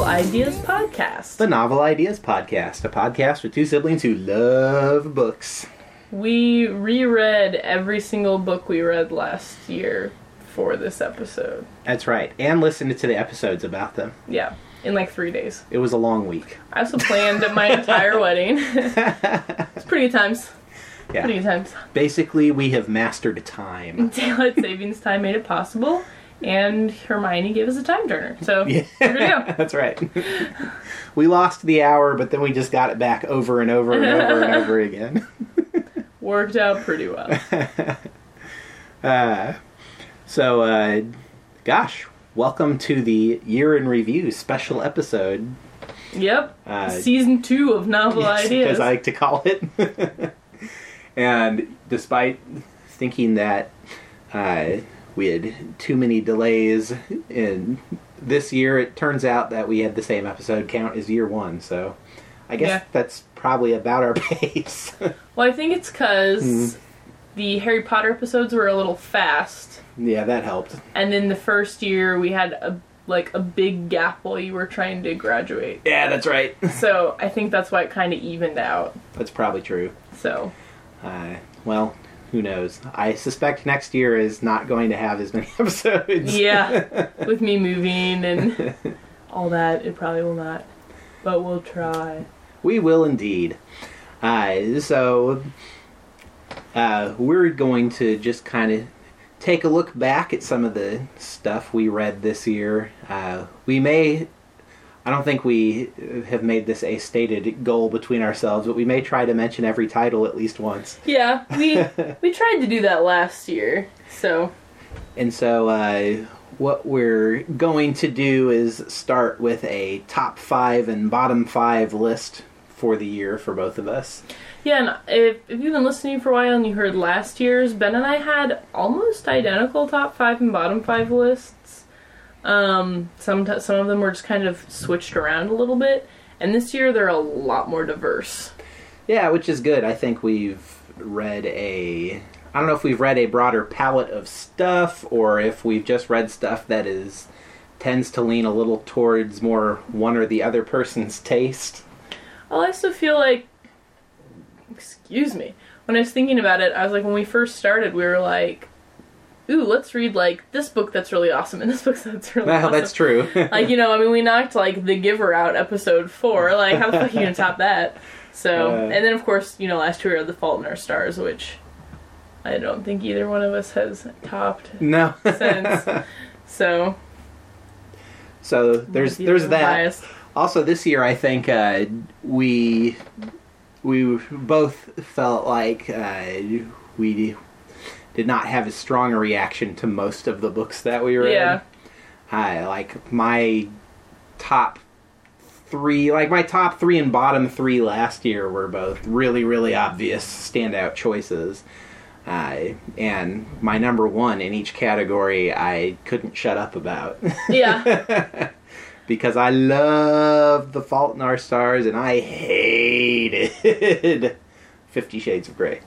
Ideas Podcast. The Novel Ideas Podcast, a podcast with two siblings who love books. We reread every single book we read last year for this episode. That's right, and listened to the episodes about them. Yeah, in like 3 days. It was a long week. I also planned my entire wedding. It's pretty good times. Yeah. Pretty good times. Basically, we have mastered time. Daylight savings time made it possible, and Hermione gave us a time turner. So, Yeah. here we go. That's right. We lost the hour, but then we just got it back over and over and over and over again. Worked out pretty well. Gosh, welcome to the Year in Review special episode. Yep. Season 2 of Novel Ideas. As I like to call it. And despite thinking that we had too many delays in this year, it turns out that we had the same episode count as year one. So I guess that's probably about our pace. Well, I think it's because the Harry Potter episodes were a little fast. Yeah, that helped. And then the first year we had a big gap while you were trying to graduate. Yeah, that's right. So I think that's why it kind of evened out. That's probably true. So. Well, who knows? I suspect next year is not going to have as many episodes. Yeah, with me moving and all that, it probably will not. But we'll try. We will indeed. So we're going to just kind of take a look back at some of the stuff we read this year. I don't think we have made this a stated goal between ourselves, but we may try to mention every title at least once. Yeah, we tried to do that last year, so. And so what we're going to do is start with a top 5 and bottom 5 list for the year for both of us. Yeah, and if you've been listening for a while and you heard last year's, Ben and I had almost identical top 5 and bottom 5 lists. Some of them were just kind of switched around a little bit, and this year they're a lot more diverse. Yeah, which is good. I think we've read I don't know if we've read a broader palette of stuff, or if we've just read stuff that tends to lean a little towards more one or the other person's taste. I also feel like, excuse me, when I was thinking about it, I was like, when we first started, we were like, ooh, let's read, this book that's really awesome, and this book that's really awesome. Well, that's true. We knocked, The Giver out episode 4. How the fuck are you gonna top that? So, and then, of course, last year we read The Fault in Our Stars, which I don't think either one of us has topped. No. Since. So there's that. Biased. Also, this year, I think, we both felt like we did not have as strong a reaction to most of the books that we read. Yeah. My top 3 and bottom 3 last year were both really, really obvious standout choices. And my number 1 in each category I couldn't shut up about. Yeah. Because I loved The Fault in Our Stars and I hated 50 Shades of Grey.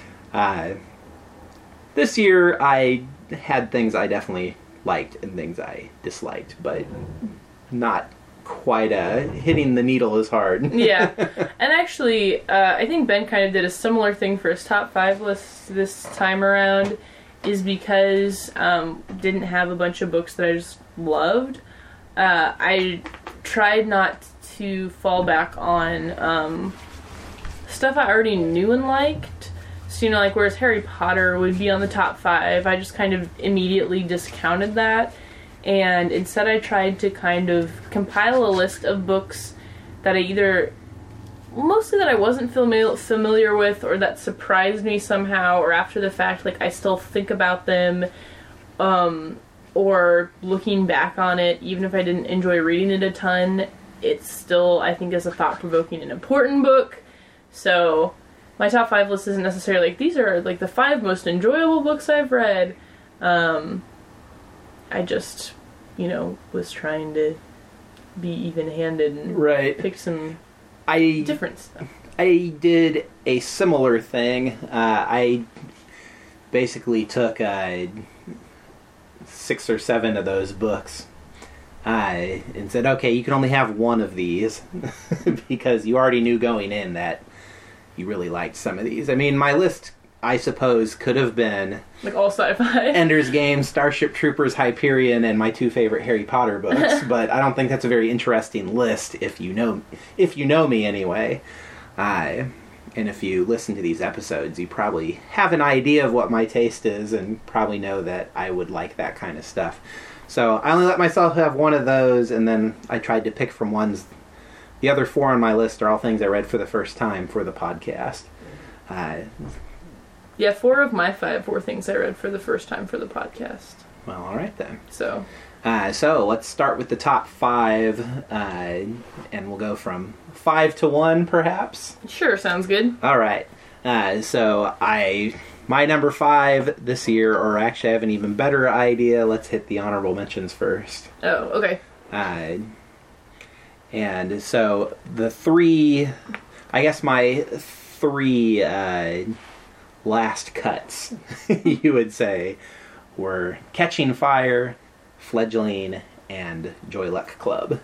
This year, I had things I definitely liked and things I disliked, but not quite hitting the needle as hard. Yeah. And actually, I think Ben kind of did a similar thing for his top 5 list this time around, is because didn't have a bunch of books that I just loved. I tried not to fall back on stuff I already knew and liked. So, whereas Harry Potter would be on the top 5, I just kind of immediately discounted that. And instead I tried to kind of compile a list of books that mostly that I wasn't familiar with, or that surprised me somehow, or after the fact, I still think about them, or looking back on it, even if I didn't enjoy reading it a ton, it still, I think, is a thought-provoking and important book. So my top 5 list isn't necessarily these are the 5 most enjoyable books I've read. I just, was trying to be even-handed and pick some different stuff. I did a similar thing. I basically took 6 or 7 of those books and said, okay, you can only have one of these because you already knew going in that you really liked some of these. I mean, my list, I suppose, could have been like all sci-fi. Ender's Game, Starship Troopers, Hyperion, and my 2 favorite Harry Potter books. But I don't think that's a very interesting list if you know me anyway. And if you listen to these episodes, you probably have an idea of what my taste is and probably know that I would like that kind of stuff. So I only let myself have one of those, and then I tried to pick from ones. The other 4 on my list are all things I read for the first time for the podcast. Yeah, 4 of my 5 were things I read for the first time for the podcast. Well, all right then. So let's start with the top 5, and we'll go from 5 to 1, perhaps. Sure, sounds good. All right. My number 5 this year, or actually I have an even better idea. Let's hit the honorable mentions first. Oh, okay. And so the 3, I guess my 3 last cuts, you would say, were Catching Fire, Fledgling, and Joy Luck Club.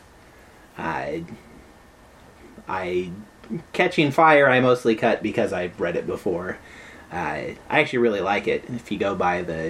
Catching Fire I mostly cut because I've read it before. I actually really like it. If you go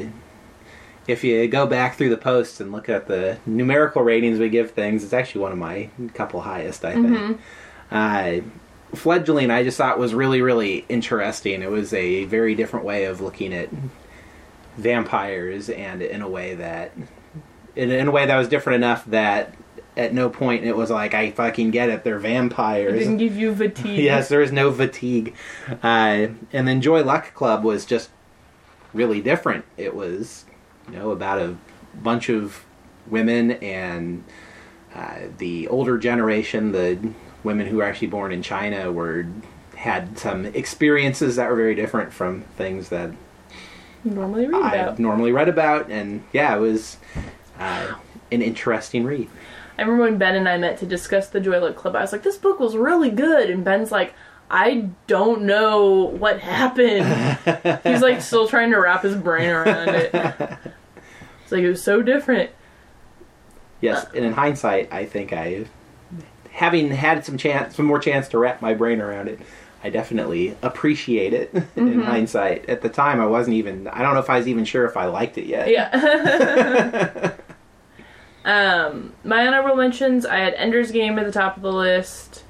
back through the posts and look at the numerical ratings we give things, it's actually one of my couple highest, I think. Fledgling I just thought was really, really interesting. It was a very different way of looking at vampires, and in a way that was different enough that at no point it was like, I fucking get it, they're vampires. It didn't give you fatigue. Yes, there is no fatigue. And then Joy Luck Club was just really different. It was, about a bunch of women and the older generation, the women who were actually born in China, had some experiences that were very different from things that normally read about. And yeah, it was an interesting read. I remember when Ben and I met to discuss the Joy Luck Club, I was like, this book was really good. And Ben's like, I don't know what happened. He's like still trying to wrap his brain around it. It's like, it was so different. Yes, and in hindsight, I think having had some more chance to wrap my brain around it, I definitely appreciate it in hindsight. At the time, I don't know if I was even sure if I liked it yet. Yeah. My honorable mentions, I had Ender's Game at the top of the list.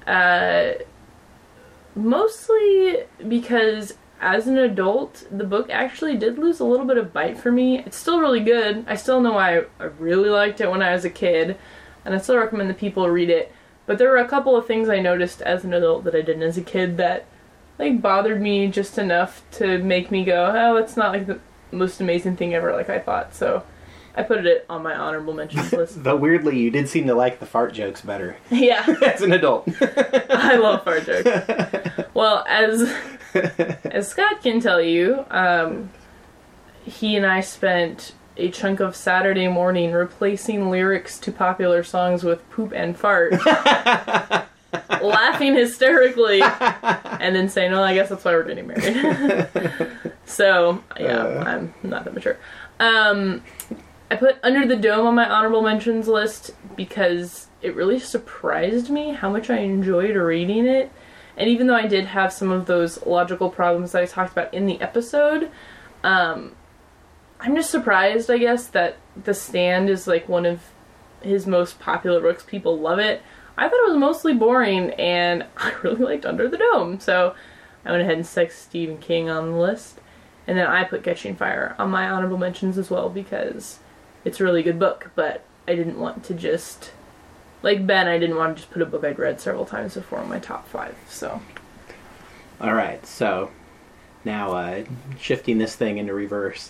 Mostly because as an adult, the book actually did lose a little bit of bite for me. It's still really good. I still know I really liked it when I was a kid, and I still recommend that people read it. But there were a couple of things I noticed as an adult that I didn't as a kid that bothered me just enough to make me go, oh, it's not the most amazing thing ever like I thought. So I put it on my honorable mentions list. Though weirdly, you did seem to like the fart jokes better. Yeah. As an adult. I love fart jokes. Well, as Scott can tell you, he and I spent a chunk of Saturday morning replacing lyrics to popular songs with poop and fart. Laughing hysterically. And then saying, well, I guess that's why we're getting married. So, yeah, I'm not that mature. I put Under the Dome on my honorable mentions list because it really surprised me how much I enjoyed reading it. And even though I did have some of those logical problems that I talked about in the episode, I'm just surprised, I guess, that The Stand is one of his most popular books. People love it. I thought it was mostly boring, and I really liked Under the Dome. So I went ahead and stuck Stephen King on the list. And then I put Catching Fire on my honorable mentions as well because it's a really good book, but I didn't want to just, like Ben, I didn't want to just put a book I'd read several times before in my top 5, so. Alright, so now shifting this thing into reverse.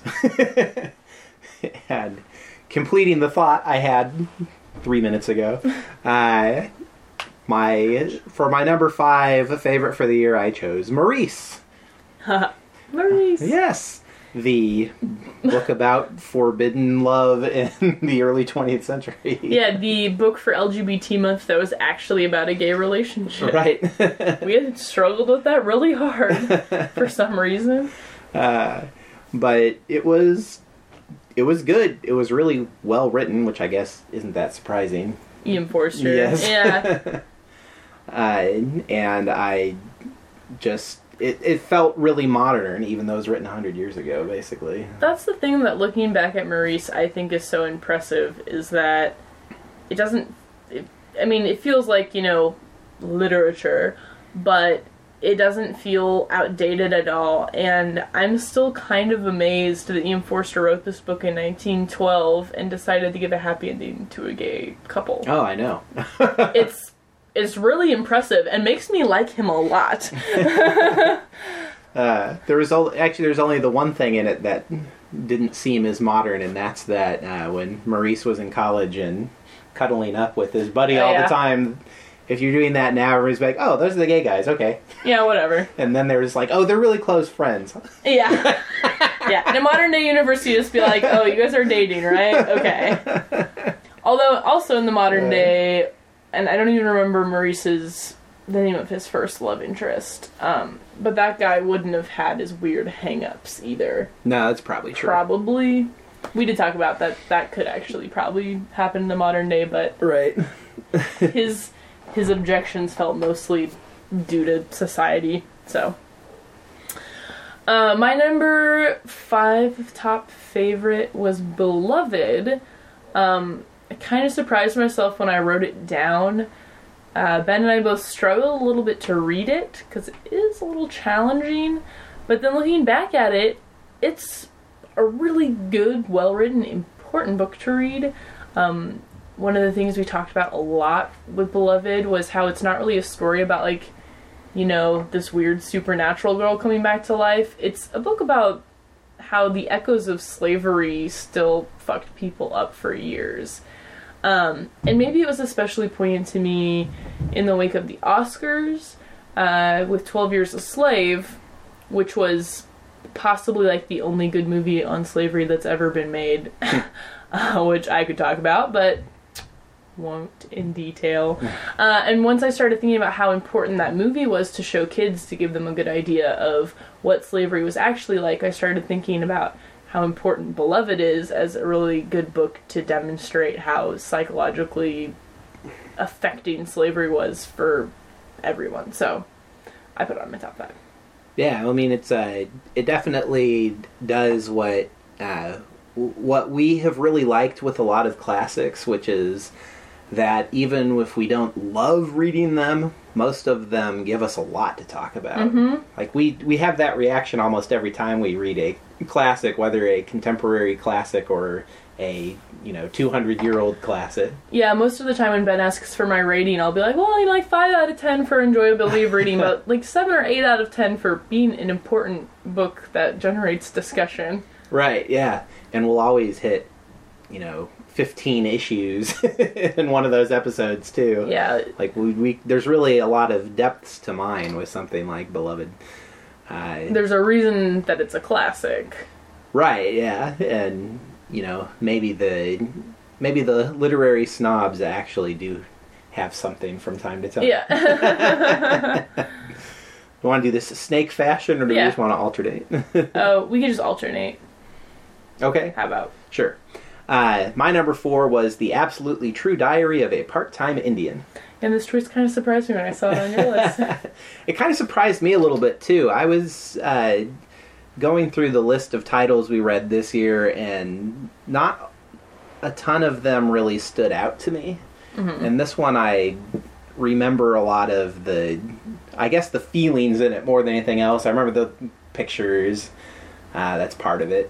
And completing the thought I had 3 minutes ago. For my number 5 favorite for the year, I chose Maurice. Maurice. Yes. The book about forbidden love in the early 20th century. Yeah, the book for LGBT month that was actually about a gay relationship. Right. We had struggled with that really hard for some reason. But it was it was good. It was really well written, which I guess isn't that surprising. Ian Forster. Yes. Yeah. And I just... It felt really modern, even though it was written 100 years ago, basically. That's the thing that looking back at Maurice I think is so impressive, is that it doesn't... it feels like, literature, but it doesn't feel outdated at all, and I'm still kind of amazed that Ian Forster wrote this book in 1912 and decided to give a happy ending to a gay couple. Oh, I know. It's really impressive and makes me like him a lot. There's only the one thing in it that didn't seem as modern, and that's that when Maurice was in college and cuddling up with his buddy all the time. If you're doing that now, everybody's like, oh, those are the gay guys, okay. Yeah, whatever. And then there's like, oh, they're really close friends. Yeah. Yeah. In a modern day university, just be like, oh, you guys are dating, right? Okay. Although, also in the modern day, and I don't even remember the name of his first love interest, but that guy wouldn't have had his weird hang-ups either. No, that's probably true. Probably. We did talk about that. That could actually probably happen in the modern day, but... Right. His objections felt mostly due to society, so. My number 5 top favorite was Beloved. I kind of surprised myself when I wrote it down. Ben and I both struggled a little bit to read it, because it is a little challenging, but then looking back at it, it's a really good, well-written, important book to read. One of the things we talked about a lot with Beloved was how it's not really a story about, this weird supernatural girl coming back to life. It's a book about how the echoes of slavery still fucked people up for years. And maybe it was especially poignant to me in the wake of the Oscars, with 12 Years a Slave, which was possibly, the only good movie on slavery that's ever been made, which I could talk about, but... won't in detail. And once I started thinking about how important that movie was to show kids, to give them a good idea of what slavery was actually like, I started thinking about how important Beloved is as a really good book to demonstrate how psychologically affecting slavery was for everyone. So I put it on my top 5. Yeah, it definitely does what we have really liked with a lot of classics, which is that even if we don't love reading them, most of them give us a lot to talk about. Mm-hmm. We have that reaction almost every time we read a classic, whether a contemporary classic or a 200-year-old classic. Yeah, most of the time when Ben asks for my rating, I'll be like, well, 5 out of 10 for enjoyability of reading, but 7 or 8 out of 10 for being an important book that generates discussion. Right, yeah. And we'll always hit, 15 issues in one of those episodes, too. Yeah. There's really a lot of depths to mine with something like Beloved. There's a reason that it's a classic. Right, yeah. And, maybe the literary snobs actually do have something from time to time. Yeah. You want to do this snake fashion, or do we just want to alternate? We can just alternate. Okay. How about? Sure. My number 4 was The Absolutely True Diary of a Part-Time Indian. And this choice kind of surprised me when I saw it on your list. It kind of surprised me a little bit, too. I was going through the list of titles we read this year, and not a ton of them really stood out to me. Mm-hmm. And this one, I remember a lot of the feelings in it more than anything else. I remember the pictures. That's part of it.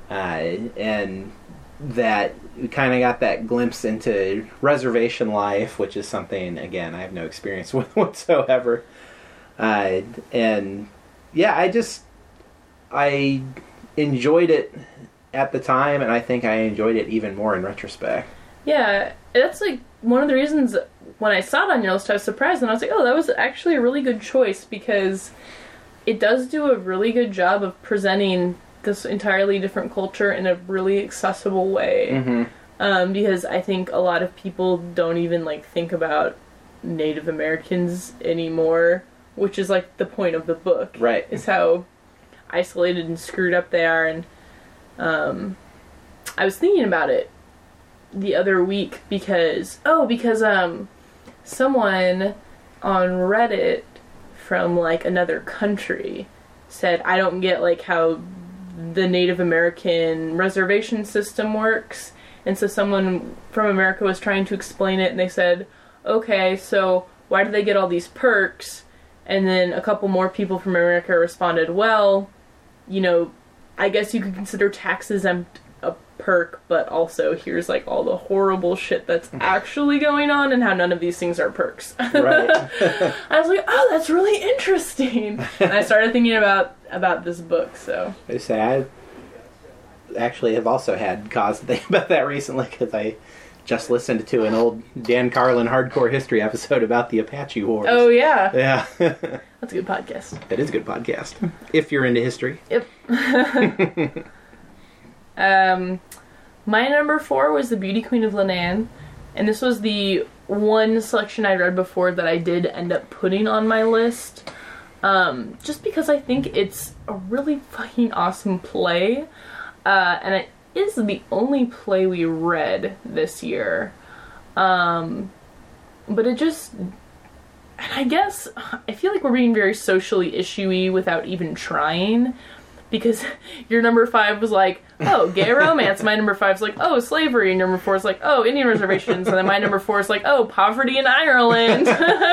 And that we kind of got that glimpse into reservation life, which is something, again, I have no experience with whatsoever. And yeah, I enjoyed it at the time, and I think I enjoyed it even more in retrospect. Yeah, that's one of the reasons when I saw it on your list I was surprised, and I was like, oh, that was actually a really good choice, because it does do a really good job of presenting this entirely different culture in a really accessible way. Mm-hmm. Because I think a lot of people don't even think about Native Americans anymore, which is the point of the book. Right. Is how isolated and screwed up they are, and I was thinking about it the other week because someone on Reddit from like another country said, I don't get like how the Native American reservation system works. And so someone from America was trying to explain it, and they said, okay, so why do they get all these perks? And then a couple more people from America responded, well, you know, I guess you could consider tax exempt a perk, but also here's like all the horrible shit that's actually going on and how none of these things are perks. Right. I was like, oh, that's really interesting. And I started thinking about this book, so. I say, I actually have also had cause to think about that recently, because I just listened to an old Dan Carlin Hardcore History episode about the Apache Wars. Oh, yeah. Yeah. That's a good podcast. That is a good podcast, if you're into history. Yep. My number 4 was The Beauty Queen of Lenan, and this was the one selection I read before that I did end up putting on my list, just because I think it's a really fucking awesome play, and it is the only play we read this year, but it just, and I guess, I feel like we're being very socially issue-y without even trying, because your number 5 was like, oh, gay romance. My number 5 is like, oh, slavery. And your number 4 is like, oh, Indian reservations. And then my number 4 is like, oh, poverty in Ireland.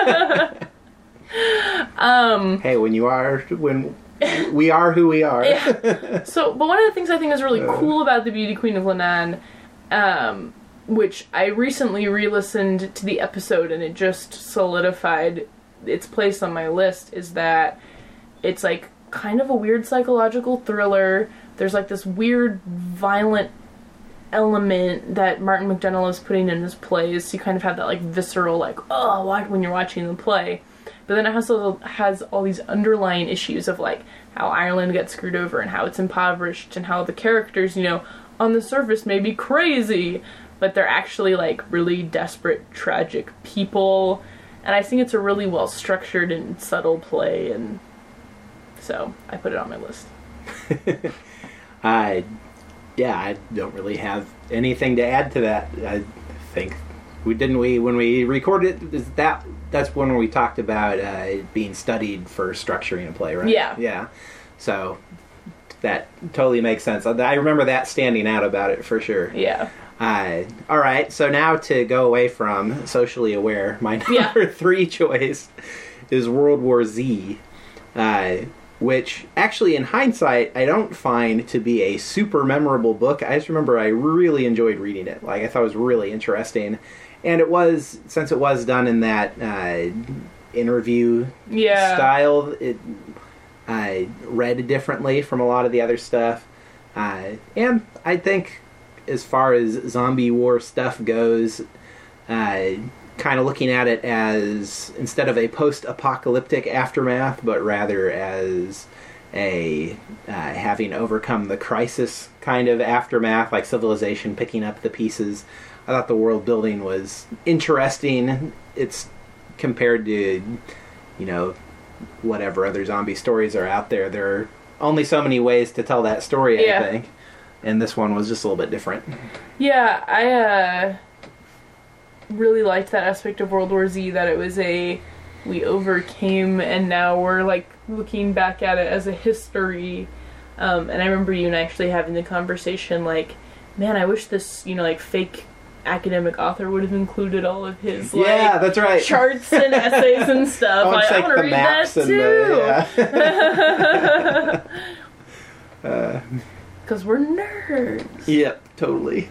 Hey, when we are who we are. Yeah. So, but one of the things I think is really cool about The Beauty Queen of Lenan, which I recently re-listened to the episode and it just solidified its place on my list, is that it's like kind of a weird psychological thriller. There's like this weird violent element that Martin McDonagh is putting in his plays. So you kind of have that like visceral like, oh, when you're watching the play. But then it also has all these underlying issues of like how Ireland gets screwed over and how it's impoverished and how the characters, you know, on the surface may be crazy, but they're actually like really desperate, tragic people. And I think it's a really well structured and subtle play, and so I put it on my list. I don't really have anything to add to that. I think when we recorded that's when we talked about it being studied for structuring a play, right? Yeah. Yeah. So that totally makes sense. I remember that standing out about it for sure. Yeah. All right. So now to go away from socially aware, my number 3 choice is World War Z, which actually in hindsight I don't find to be a super memorable book. I just remember I really enjoyed reading it. Like, I thought it was really interesting. And it was, since it was done in that interview style, it read differently from a lot of the other stuff. And I think as far as zombie war stuff goes, kind of looking at it as, instead of a post-apocalyptic aftermath, but rather as a having overcome the crisis kind of aftermath, like civilization picking up the pieces. I thought the world building was interesting. It's compared to, you know, whatever other zombie stories are out there. There are only so many ways to tell that story, I think. And this one was just a little bit different. Yeah, I really liked that aspect of World War Z, that it was we overcame and now we're like looking back at it as a history. And I remember you and I actually having the conversation like, man, I wish this, you know, like fake academic author would have included all of his like that's right, charts and essays and stuff. I want to read that too. Because we're nerds. Yep, totally.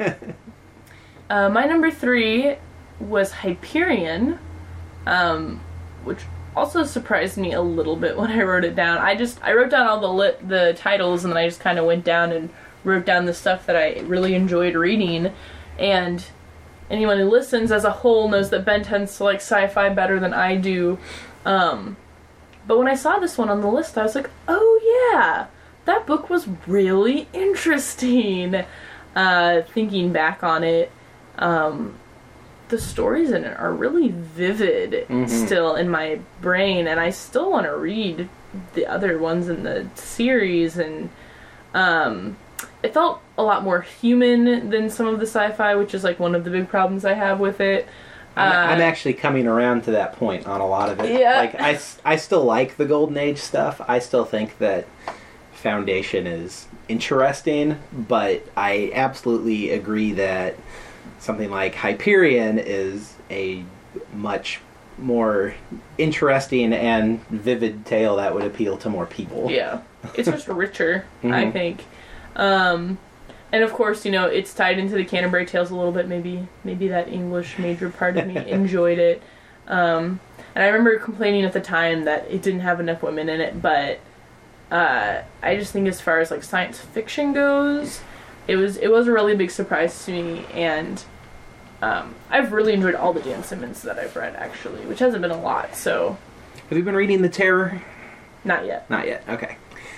My number 3 was Hyperion, which also surprised me a little bit when I wrote it down. I wrote down all the titles, and then I just kind of went down and wrote down the stuff that I really enjoyed reading. And anyone who listens as a whole knows that Ben tends to like sci-fi better than I do. But when I saw this one on the list, I was like, oh yeah, that book was really interesting. Thinking back on it, the stories in it are really vivid still in my brain, and I still want to read the other ones in the series. And it felt a lot more human than some of the sci-fi, which is like one of the big problems I have with it. I'm actually coming around to that point on a lot of it. Yeah. Like, I still like the Golden Age stuff. I still think that Foundation is interesting, but I absolutely agree that something like Hyperion is a much more interesting and vivid tale that would appeal to more people. Yeah. It's just richer, Mhm. I think. And of course, you know, it's tied into the Canterbury Tales a little bit. Maybe that English major part of me enjoyed it. And I remember complaining at the time that it didn't have enough women in it, but I just think as far as like science fiction goes, it was a really big surprise to me, and I've really enjoyed all the Dan Simmons that I've read, actually, which hasn't been a lot, so... Have you been reading The Terror? Not yet. Not yet, okay.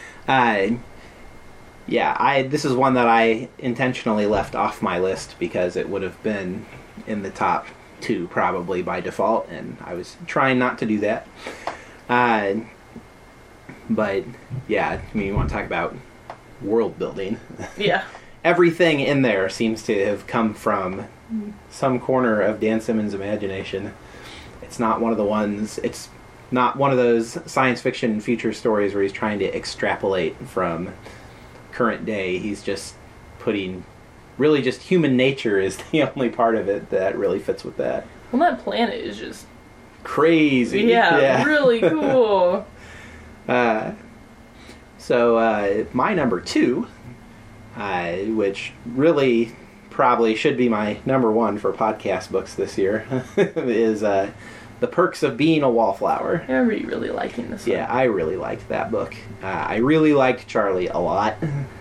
Yeah, this is one that I intentionally left off my list because it would have been in the top 2 probably by default, and I was trying not to do that. But, yeah, I mean, you want to talk about world building. Yeah. Everything in there seems to have come from some corner of Dan Simmons' imagination. It's not one of those science fiction future stories where he's trying to extrapolate from current day. He's just putting really just human nature is the only part of it that really fits with that. Well, that planet is just crazy. Yeah. Really cool. So my number 2, which really probably should be my number 1 for podcast books this year, is The Perks of Being a Wallflower. I'm really liking this one. Yeah, I really liked that book. I really liked Charlie a lot.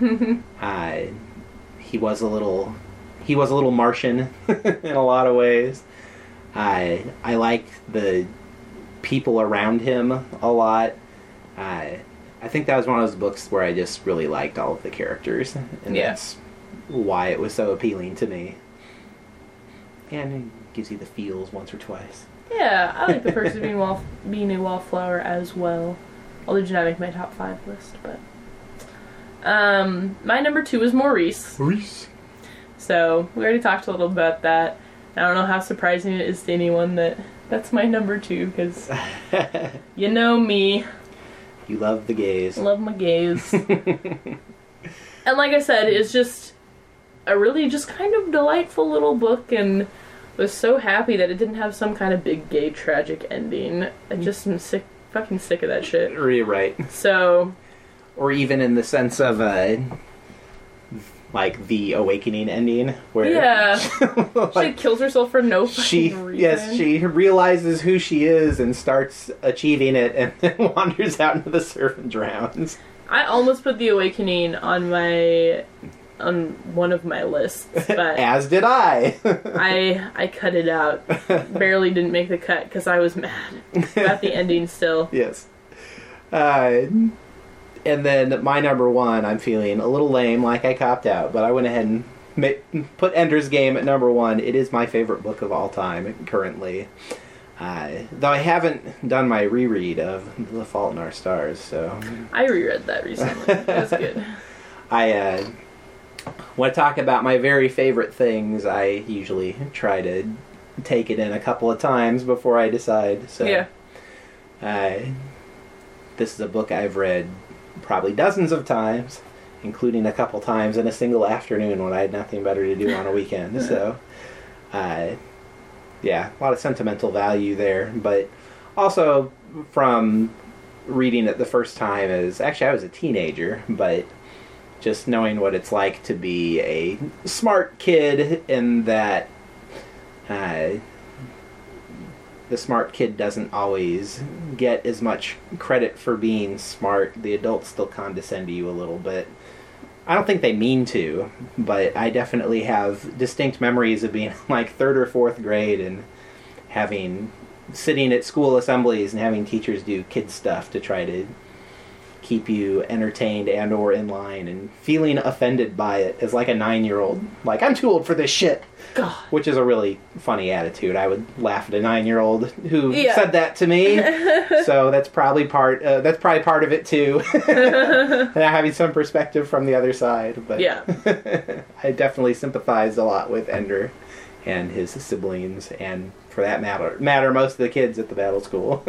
He was a little Martian in a lot of ways. I liked the people around him a lot. I think that was one of those books where I just really liked all of the characters, and that's why it was so appealing to me. And it gives you the feels once or twice. Yeah, I like The Perks of Being a Wallflower as well. Although it did not make my top 5 list, but... my number 2 is Maurice. Maurice. So, we already talked a little about that. I don't know how surprising it is to anyone that that's my number 2, because you know me. You love the gays. Love my gays. And like I said, it's just a really just kind of delightful little book, and was so happy that it didn't have some kind of big gay tragic ending. I just am fucking sick of that shit. Right. So... Or even in the sense of, like, the Awakening ending, where... Yeah. like, she kills herself for no fucking reason. Yes, she realizes who she is and starts achieving it, and then wanders out into the surf and drowns. I almost put The Awakening on one of my lists, but... As did I! I cut it out. Barely didn't make the cut, because I was mad about the ending still. Yes. And then my number 1, I'm feeling a little lame, like I copped out, but I went ahead and put Ender's Game at number 1. It is my favorite book of all time, currently. Though I haven't done my reread of The Fault in Our Stars, so... I reread that recently. It was good. When I talk about my very favorite things, I usually try to take it in a couple of times before I decide. So, yeah. This is a book I've read probably dozens of times, including a couple times in a single afternoon when I had nothing better to do on a weekend. So, yeah, a lot of sentimental value there. But also from reading it the first time actually I was a teenager, but just knowing what it's like to be a smart kid, and that the smart kid doesn't always get as much credit for being smart. The adults still condescend to you a little bit. I don't think they mean to, but I definitely have distinct memories of being like 3rd or 4th grade and sitting at school assemblies and having teachers do kid stuff to try to keep you entertained and or in line, and feeling offended by it as like a 9-year-old. Like, I'm too old for this shit. God. Which is a really funny attitude. I would laugh at a 9-year-old who said that to me. So that's probably part of it too. And having some perspective from the other side. But yeah. I definitely sympathize a lot with Ender and his siblings, and for that matter, most of the kids at the battle school.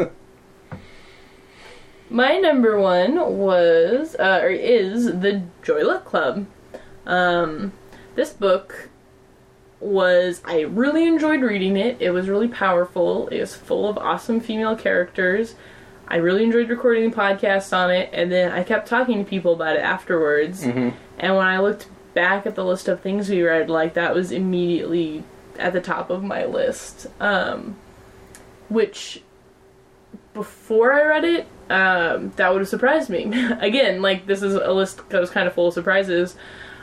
My number one was, or is, The Joy Luck Club. This book I really enjoyed reading it. It was really powerful. It was full of awesome female characters. I really enjoyed recording the podcast on it, and then I kept talking to people about it afterwards. Mm-hmm. And when I looked back at the list of things we read, like, that was immediately at the top of my list. Which, before I read it, that would have surprised me. Again, like, this is a list that was kind of full of surprises.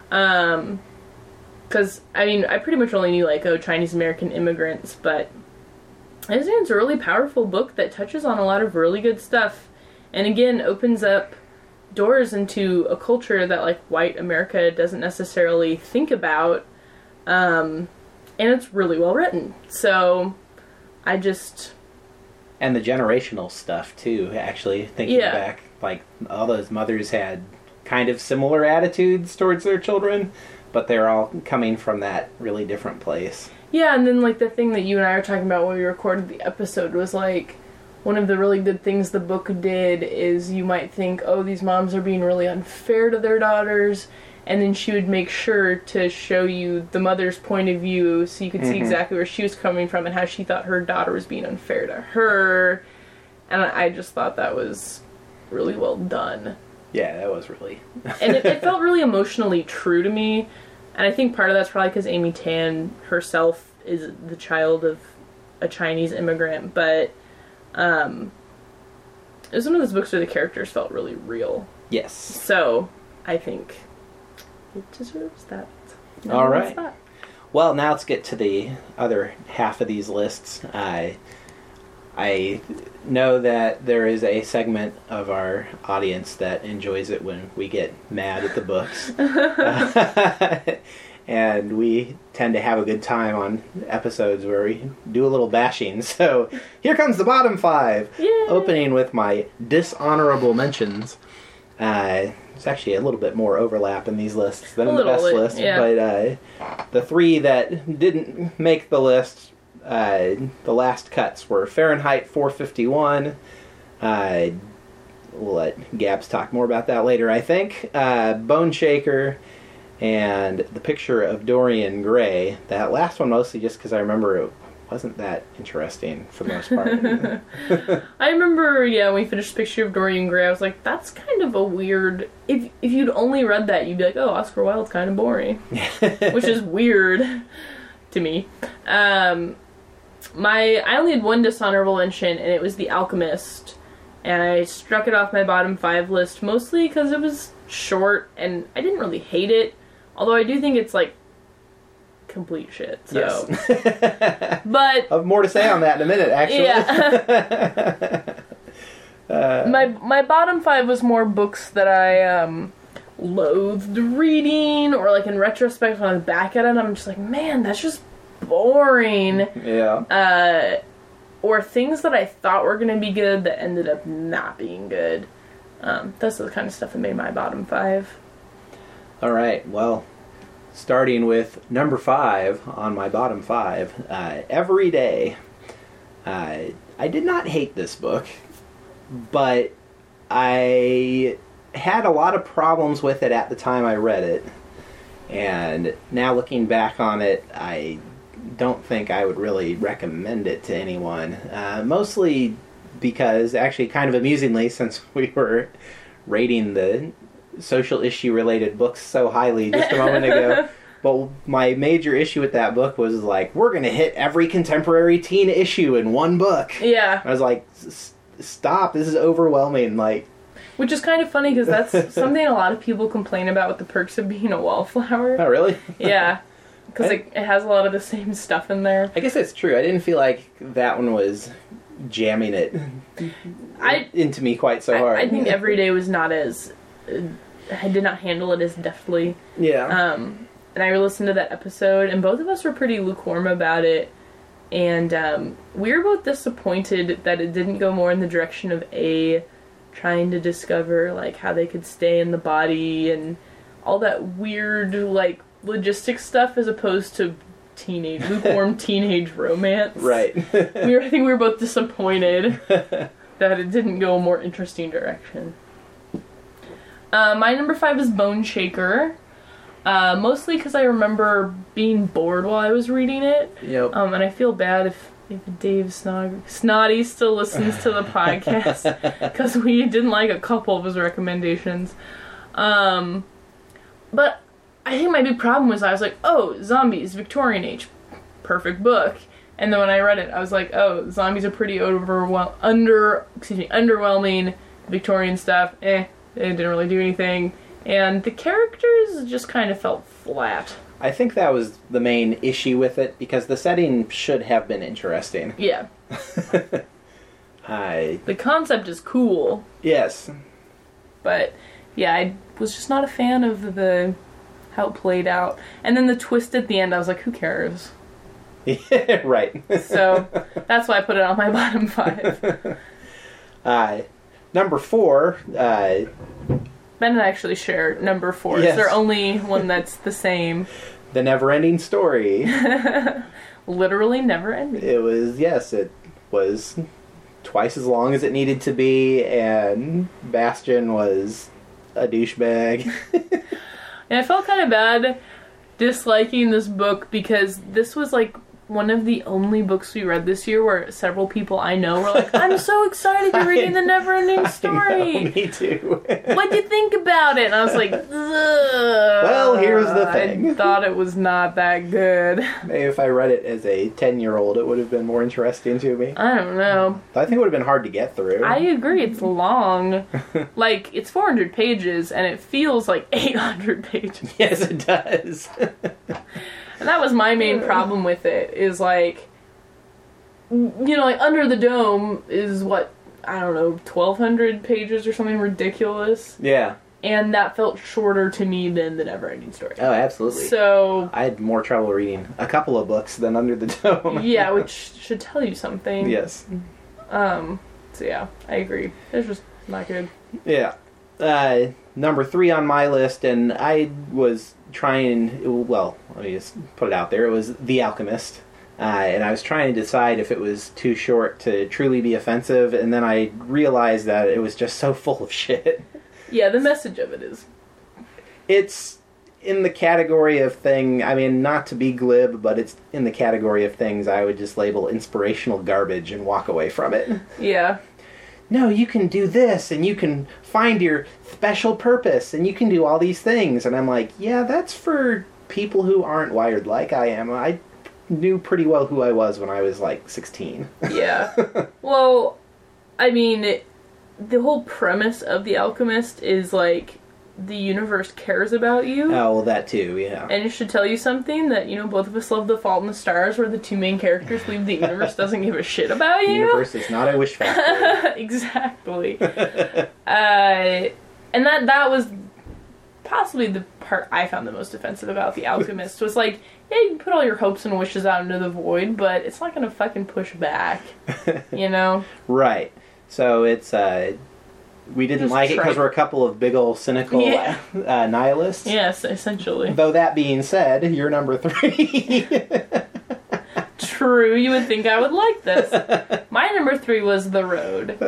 Because, I mean, I pretty much only knew, like, Chinese American immigrants, but I think it's a really powerful book that touches on a lot of really good stuff. And again, opens up doors into a culture that, like, white America doesn't necessarily think about. And it's really well written. So, I just... And the generational stuff, too, actually, thinking back. Like, all those mothers had kind of similar attitudes towards their children, but they're all coming from that really different place. Yeah, and then, like, the thing that you and I were talking about when we recorded the episode was, like, one of the really good things the book did is you might think, oh, these moms are being really unfair to their daughters, and then she would make sure to show you the mother's point of view so you could see exactly where she was coming from and how she thought her daughter was being unfair to her. And I just thought that was really well done. Yeah, that was really... And it felt really emotionally true to me. And I think part of that's probably because Amy Tan herself is the child of a Chinese immigrant. But it was one of those books where the characters felt really real. Yes. So I think it deserves that. All right. Well, now let's get to the other half of these lists. I know that there is a segment of our audience that enjoys it when we get mad at the books. And we tend to have a good time on episodes where we do a little bashing. So here comes the bottom 5. Yay. Opening with my dishonorable mentions. There's actually a little bit more overlap in these lists than in the best list. Yeah. But the 3 that didn't make the list... the last cuts were Fahrenheit 451. We'll let Gabs talk more about that later, I think. Bone Shaker, and The Picture of Dorian Gray. That last one mostly just because I remember it wasn't that interesting for the most part. I remember, when we finished Picture of Dorian Gray, I was like, that's kind of a weird... If you'd only read that, you'd be like, oh, Oscar Wilde's kind of boring. Which is weird to me. I only had one dishonorable mention, and it was The Alchemist. And I struck it off my bottom 5 list, mostly because it was short, and I didn't really hate it. Although I do think it's, like, complete shit, so... Yes. But... I have more to say on that in a minute, actually. Yeah. My bottom 5 was more books that I, loathed reading, or, like, in retrospect, when I was back at it, I'm just like, man, that's just boring. Yeah. Or things that I thought were going to be good that ended up not being good. That's the kind of stuff that made my bottom 5. All right, well, starting with number 5 on my bottom 5, Every Day. I did not hate this book, but I had a lot of problems with it at the time I read it. And now looking back on it, I don't think I would really recommend it to anyone. Mostly because, actually kind of amusingly, since we were rating the social issue related books so highly just a moment ago, but my major issue with that book was like, we're going to hit every contemporary teen issue in one book. Yeah. I was like, stop, this is overwhelming, like... Which is kind of funny, because that's something a lot of people complain about with The Perks of Being a Wallflower. Oh, really? Yeah. Because it has a lot of the same stuff in there. I guess that's true. I didn't feel like that one was jamming it I into me quite so hard. I think Everyday was not as I did not handle it as deftly. Yeah. And I listened to that episode, and both of us were pretty lukewarm about it. And we were both disappointed that it didn't go more in the direction of trying to discover like how they could stay in the body and all that weird like logistics stuff, as opposed to lukewarm teenage romance. Right. I think we were both disappointed that it didn't go a more interesting direction. My number 5 is Bone Shaker. Mostly because I remember being bored while I was reading it. Yep. And I feel bad if Dave Snotty still listens to the podcast, because we didn't like a couple of his recommendations. But I think my big problem was I was like, oh, zombies, Victorian age, perfect book. And then when I read it, I was like, oh, zombies are pretty underwhelming, Victorian stuff, it didn't really do anything. And the characters just kind of felt flat. I think that was the main issue with it, because the setting should have been interesting. Yeah. The concept is cool. Yes. But, yeah, I was just not a fan of how it played out. And then the twist at the end, I was like, who cares? Right. So, that's why I put it on my bottom 5. Number 4, Ben and I actually share number 4. Yes. It's their only one that's the same. The Never-Ending Story. Literally never ending. It was twice as long as it needed to be, and Bastian was a douchebag. And I felt kind of bad disliking this book, because this was like one of the only books we read this year where several people I know were like, I'm so excited you're reading The Never-Ending Story. I know, me too. What'd you think about it? And I was like, ugh. Well, here's the thing. I thought it was not that good. Maybe if I read it as a 10-year-old, it would have been more interesting to me. I don't know. I think it would have been hard to get through. I agree, it's long. Like, it's 400 pages, and it feels like 800 pages. Yes, it does. And that was my main problem with it, is like, like Under the Dome is what, I don't know, 1,200 pages or something ridiculous. Yeah. And that felt shorter to me than The Never-Ending Story. Oh, absolutely. So I had more trouble reading a couple of books than Under the Dome. Yeah, which should tell you something. Yes. So yeah, I agree. It's just not good. Yeah. Number 3 on my list, and I was trying, well, let me just put it out there, it was The Alchemist. And I was trying to decide if it was too short to truly be offensive, and then I realized that it was just so full of shit. Yeah, the message of it is. It's in the category of thing, I mean, not to be glib, but it's in the category of things I would just label inspirational garbage and walk away from it. Yeah. No, you can do this, and you can find your special purpose, and you can do all these things. And I'm like, yeah, that's for people who aren't wired like I am. I knew pretty well who I was when I was, like, 16. Yeah. Well, I mean, the whole premise of The Alchemist is, like, the universe cares about you. Oh, well, that too, yeah. And it should tell you something that, both of us love The Fault in the Stars, where the two main characters believe the universe doesn't give a shit about you. The universe is not a wish factory. Exactly. And that was possibly the part I found the most offensive about The Alchemist, was like, yeah, you can put all your hopes and wishes out into the void, but it's not gonna fucking push back, Right. So it's, we didn't Just like it because trite. we're a couple of big old cynical nihilists. Yes, essentially. Though that being said, you're number 3. True, you would think I would like this. My number 3 was The Road.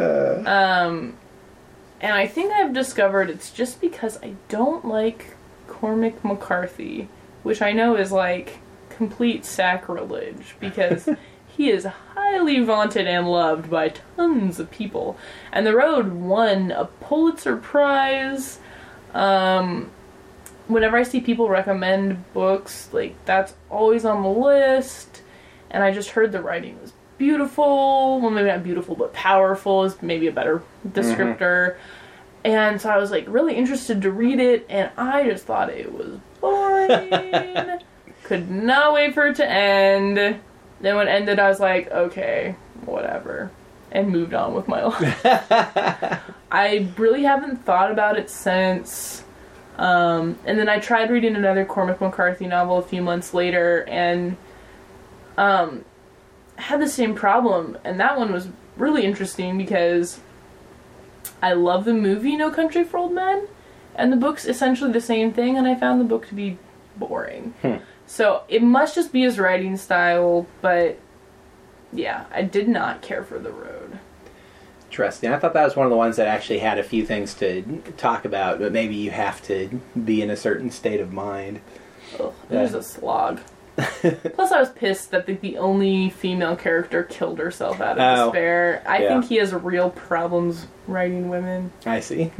And I think I've discovered it's just because I don't like Cormac McCarthy, which I know is like complete sacrilege, because he is highly vaunted and loved by tons of people. And The Road won a Pulitzer Prize. Whenever I see people recommend books, like, that's always on the list. And I just heard the writing was beautiful. Well, maybe not beautiful, but powerful is maybe a better descriptor. Mm-hmm. And so I was, like, really interested to read it, and I just thought it was boring. Could not wait for it to end. Then when it ended, I was like, okay, whatever. and moved on with my life. I really haven't thought about it since. And then I tried reading another Cormac McCarthy novel a few months later, and had the same problem. And that one was really interesting because I love the movie No Country for Old Men, and the book's essentially the same thing, and I found the book to be boring. So it must just be his writing style, but yeah, I did not care for The Road. Interesting. I thought that was one of the ones that actually had a few things to talk about, but maybe you have to be in a certain state of mind. Ugh, it was a slog. Plus, I was pissed that the only female character killed herself out of despair. I think he has real problems writing women. I see.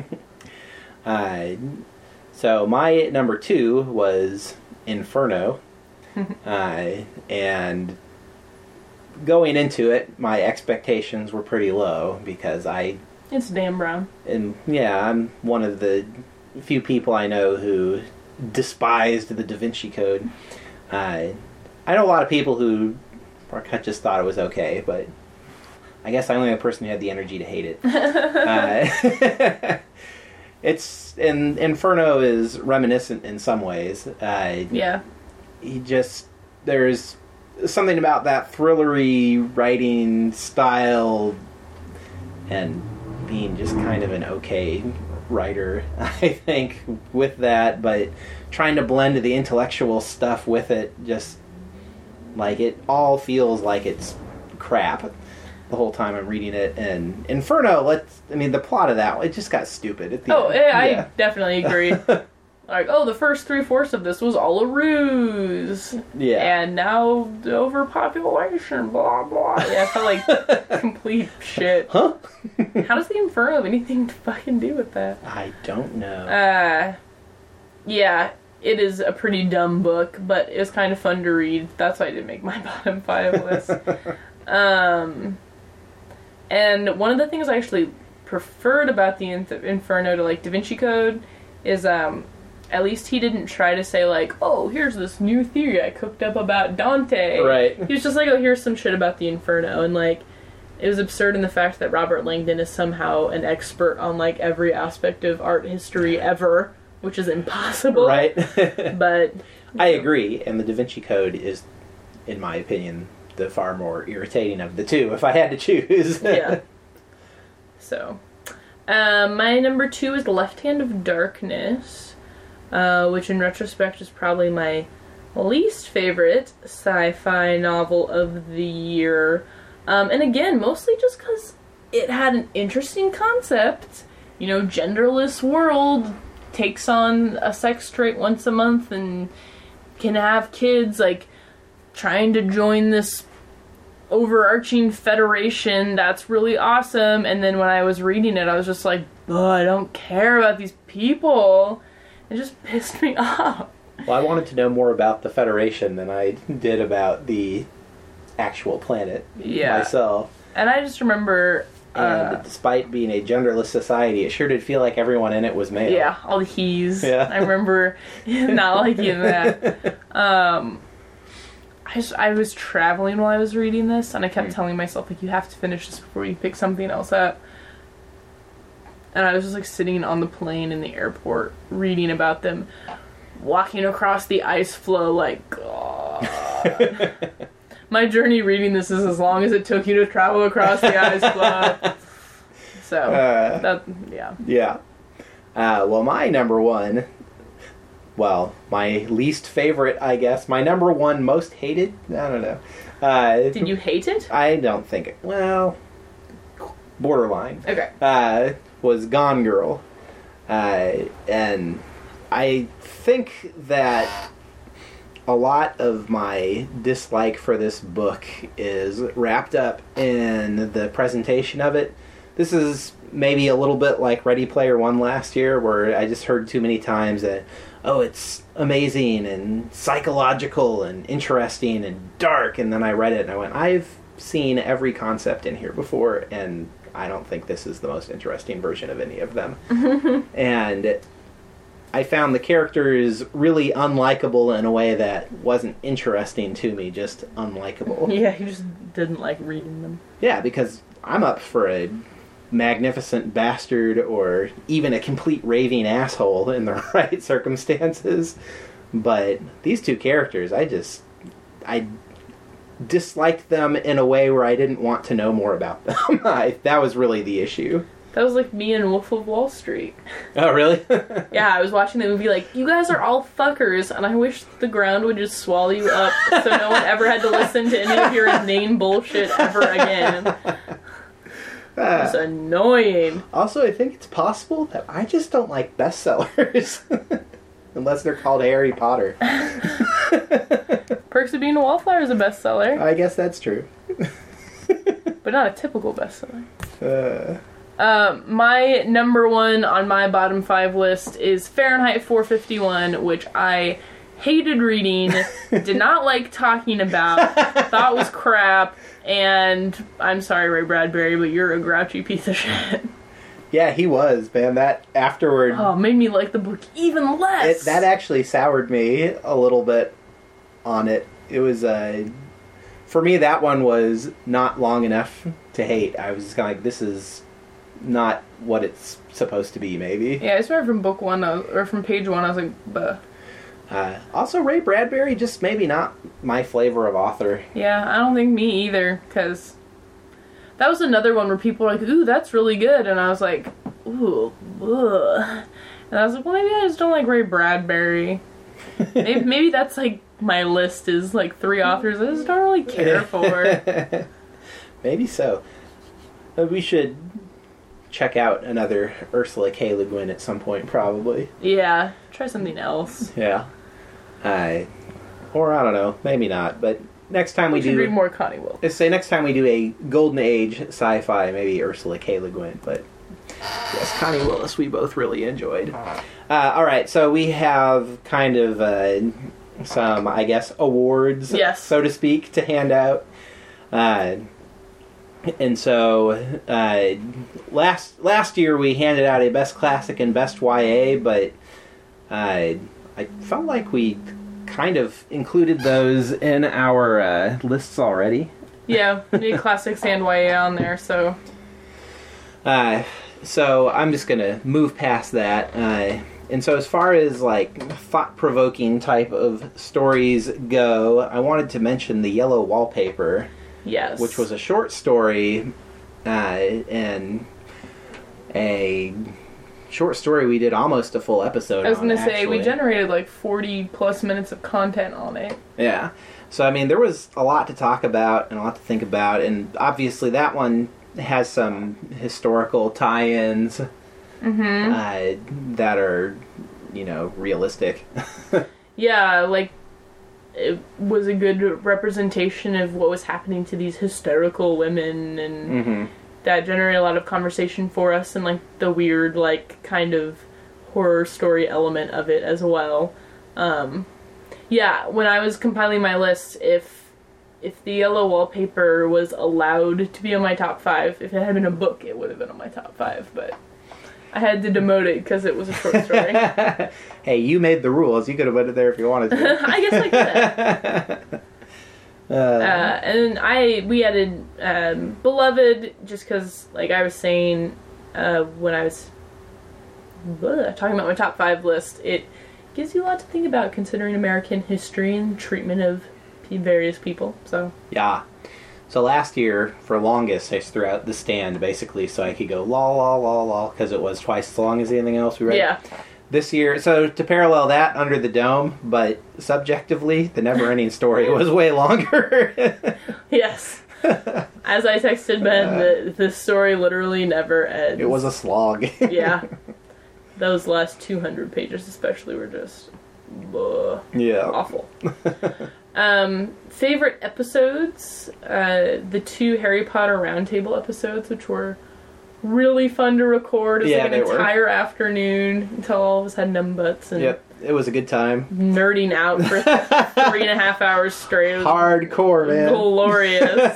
So my number 2 was Inferno. And going into it, my expectations were pretty low because It's Dan Brown. And yeah, I'm one of the few people I know who despised the Da Vinci Code. I know a lot of people who just thought it was okay, but I guess I'm the only person who had the energy to hate it. Inferno is reminiscent in some ways. There's something about that thrillery writing style and being just kind of an okay writer, I think, with that, but trying to blend the intellectual stuff with it, just like it all feels like it's crap the whole time I'm reading it. And Inferno, the plot of that, it just got stupid at the end. I definitely agree. Like, the first 3/4 of this was all a ruse. Yeah. And now the overpopulation, blah, blah. Yeah, I felt like complete shit. Huh? How does the Inferno have anything to fucking do with that? I don't know. Yeah, it is a pretty dumb book, but it was kind of fun to read. That's why I didn't make my bottom 5 list. And one of the things I actually preferred about the Inferno to, Da Vinci Code is, at least he didn't try to say, here's this new theory I cooked up about Dante. Right. He was just like, here's some shit about the Inferno. And, it was absurd in the fact that Robert Langdon is somehow an expert on, every aspect of art history ever, which is impossible. Right. But I agree, and the Da Vinci Code is, in my opinion, the far more irritating of the two, if I had to choose. Yeah. So, my number 2 is Left Hand of Darkness. Which in retrospect is probably my least favorite sci-fi novel of the year. And again, mostly just because it had an interesting concept. Genderless world, takes on a sex trait once a month and can have kids, trying to join this overarching federation. That's really awesome. And then when I was reading it, I was just like, I don't care about these people. It just pissed me off. Well, I wanted to know more about the Federation than I did about the actual planet myself. And I just remember... And despite being a genderless society, it sure did feel like everyone in it was male. Yeah, all the he's. Yeah. I remember not liking that. I was traveling while I was reading this, and I kept telling myself, you have to finish this before you pick something else up. And I was just sitting on the plane in the airport reading about them walking across the ice floe God. My journey reading this is as long as it took you to travel across the ice floe. So, Yeah. Well, my number 1, my least favorite, I guess. My number 1 most hated? I don't know. Did you hate it? I don't think it. Well, borderline. Okay. Was Gone Girl. And I think that a lot of my dislike for this book is wrapped up in the presentation of it. This is maybe a little bit like Ready Player One last year, where I just heard too many times that, it's amazing and psychological and interesting and dark, and then I read it and I went, I've seen every concept in here before, and I don't think this is the most interesting version of any of them. And I found the characters really unlikable in a way that wasn't interesting to me, just unlikable. Yeah, you just didn't like reading them. Yeah, because I'm up for a magnificent bastard or even a complete raving asshole in the right circumstances. But these two characters, I disliked them in a way where I didn't want to know more about them. That was really the issue. That was like me and Wolf of Wall Street. Oh, really? Yeah, I was watching the movie like, you guys are all fuckers, and I wish the ground would just swallow you up so no one ever had to listen to any of your inane bullshit ever again. It's annoying. Also, I think it's possible that I just don't like bestsellers. Unless they're called Harry Potter. Perks of Being a Wallflower is a bestseller. I guess that's true. But not a typical bestseller. Uh... My number one on my bottom 5 list is Fahrenheit 451, which I hated reading, did not like talking about, thought was crap, and I'm sorry, Ray Bradbury, but you're a grouchy piece of shit. Yeah, he was, man. That afterward... Oh, made me like the book even less. That actually soured me a little bit on it. It was, for me, that one was not long enough to hate. I was just kind of like, this is not what it's supposed to be, maybe. Yeah, I started from book 1, or from page 1, I was like, buh. Also, Ray Bradbury, just maybe not my flavor of author. Yeah, I don't think me either, because that was another one where people were like, ooh, that's really good, and I was like, ooh, ugh. And I was like, well, maybe I just don't like Ray Bradbury. maybe that's like my list is like 3 authors I just don't really care for. Maybe so. We should check out another Ursula K. Le Guin at some point, probably. Yeah, try something else. Yeah. Or I don't know, maybe not, but next time we should do... read more Connie Will. Let's say next time we do a Golden Age sci-fi, maybe Ursula K. Le Guin, but yes, Connie Willis we both really enjoyed. Alright, so we have kind of some, I guess, awards, yes, so to speak, to hand out. And so, last year we handed out a Best Classic and Best YA, but I felt like we kind of included those in our lists already. Yeah, we need classics and YA on there, so... So I'm just going to move past that. And so as far as, like, thought-provoking type of stories go, I wanted to mention The Yellow Wallpaper. Yes. Which was a short story, and a short story we did almost a full episode on. I was going to say, actually. we generated like 40 plus minutes of content on it. Yeah. So, I mean, there was a lot to talk about and a lot to think about, and obviously that one has some historical tie-ins that are, you know, realistic. Yeah, like, it was a good representation of what was happening to these hysterical women, and that generated a lot of conversation for us, and like the weird, like, kind of horror story element of it as well. Yeah, when I was compiling my list, if The Yellow Wallpaper was allowed to be on my top 5, if it had been a book, it would have been on my top 5, but I had to demote it because it was a short story. Hey, you made the rules. You could have put it there if you wanted to. I guess I could have. And we added Beloved, just because, like I was saying, when I was talking about my top 5 list, it gives you a lot to think about considering American history and treatment of various people. So yeah. So last year, for longest, I just threw out The Stand, basically, so I could go lol, lol, lol, lol, because it was twice as long as anything else we read. Yeah. This year, so to parallel that, Under the Dome, but subjectively, The Neverending Story was way longer. Yes. As I texted Ben, the story literally never ends. It was a slog. Yeah. Those last 200 pages especially were just awful. Favorite episodes, the 2 Harry Potter Roundtable episodes, which were really fun to record. It was like an entire afternoon until all of us had numb butts. And yep, it was a good time. Nerding out for 3.5 hours straight. Hardcore, man. Glorious.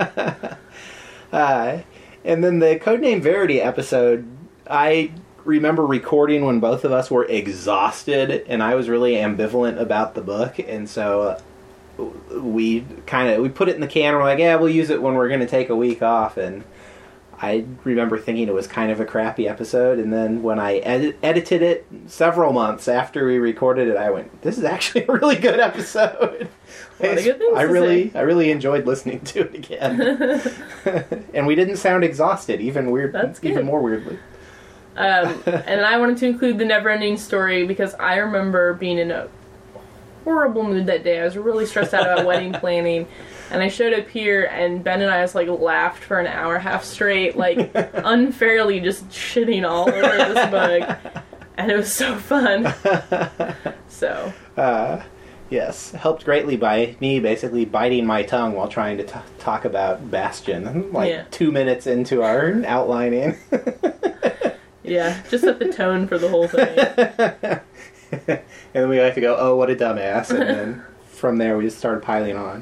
And then the Codename Verity episode, I remember recording when both of us were exhausted, and I was really ambivalent about the book, and so we put it in the can. We're like, yeah, we'll use it when we're going to take a week off, and I remember thinking it was kind of a crappy episode, and then when I edited it several months after we recorded it, I went, "This is actually a really good episode." A lot of good things I say. really enjoyed listening to it again, and we didn't sound exhausted, even That's good. even more weirdly. And I wanted to include the Neverending Story because I remember being in a horrible mood that day. I was really stressed out about wedding planning. And I showed up here, and Ben and I just, like, laughed for an hour and a half straight, like, unfairly just shitting all over this book. And it was so fun. So. Yes, helped greatly by me basically biting my tongue while trying to talk about Bastion, like 2 minutes into our outlining. Yeah, just set the tone for the whole thing. And then we like to go, "Oh, what a dumbass," and then from there we just started piling on.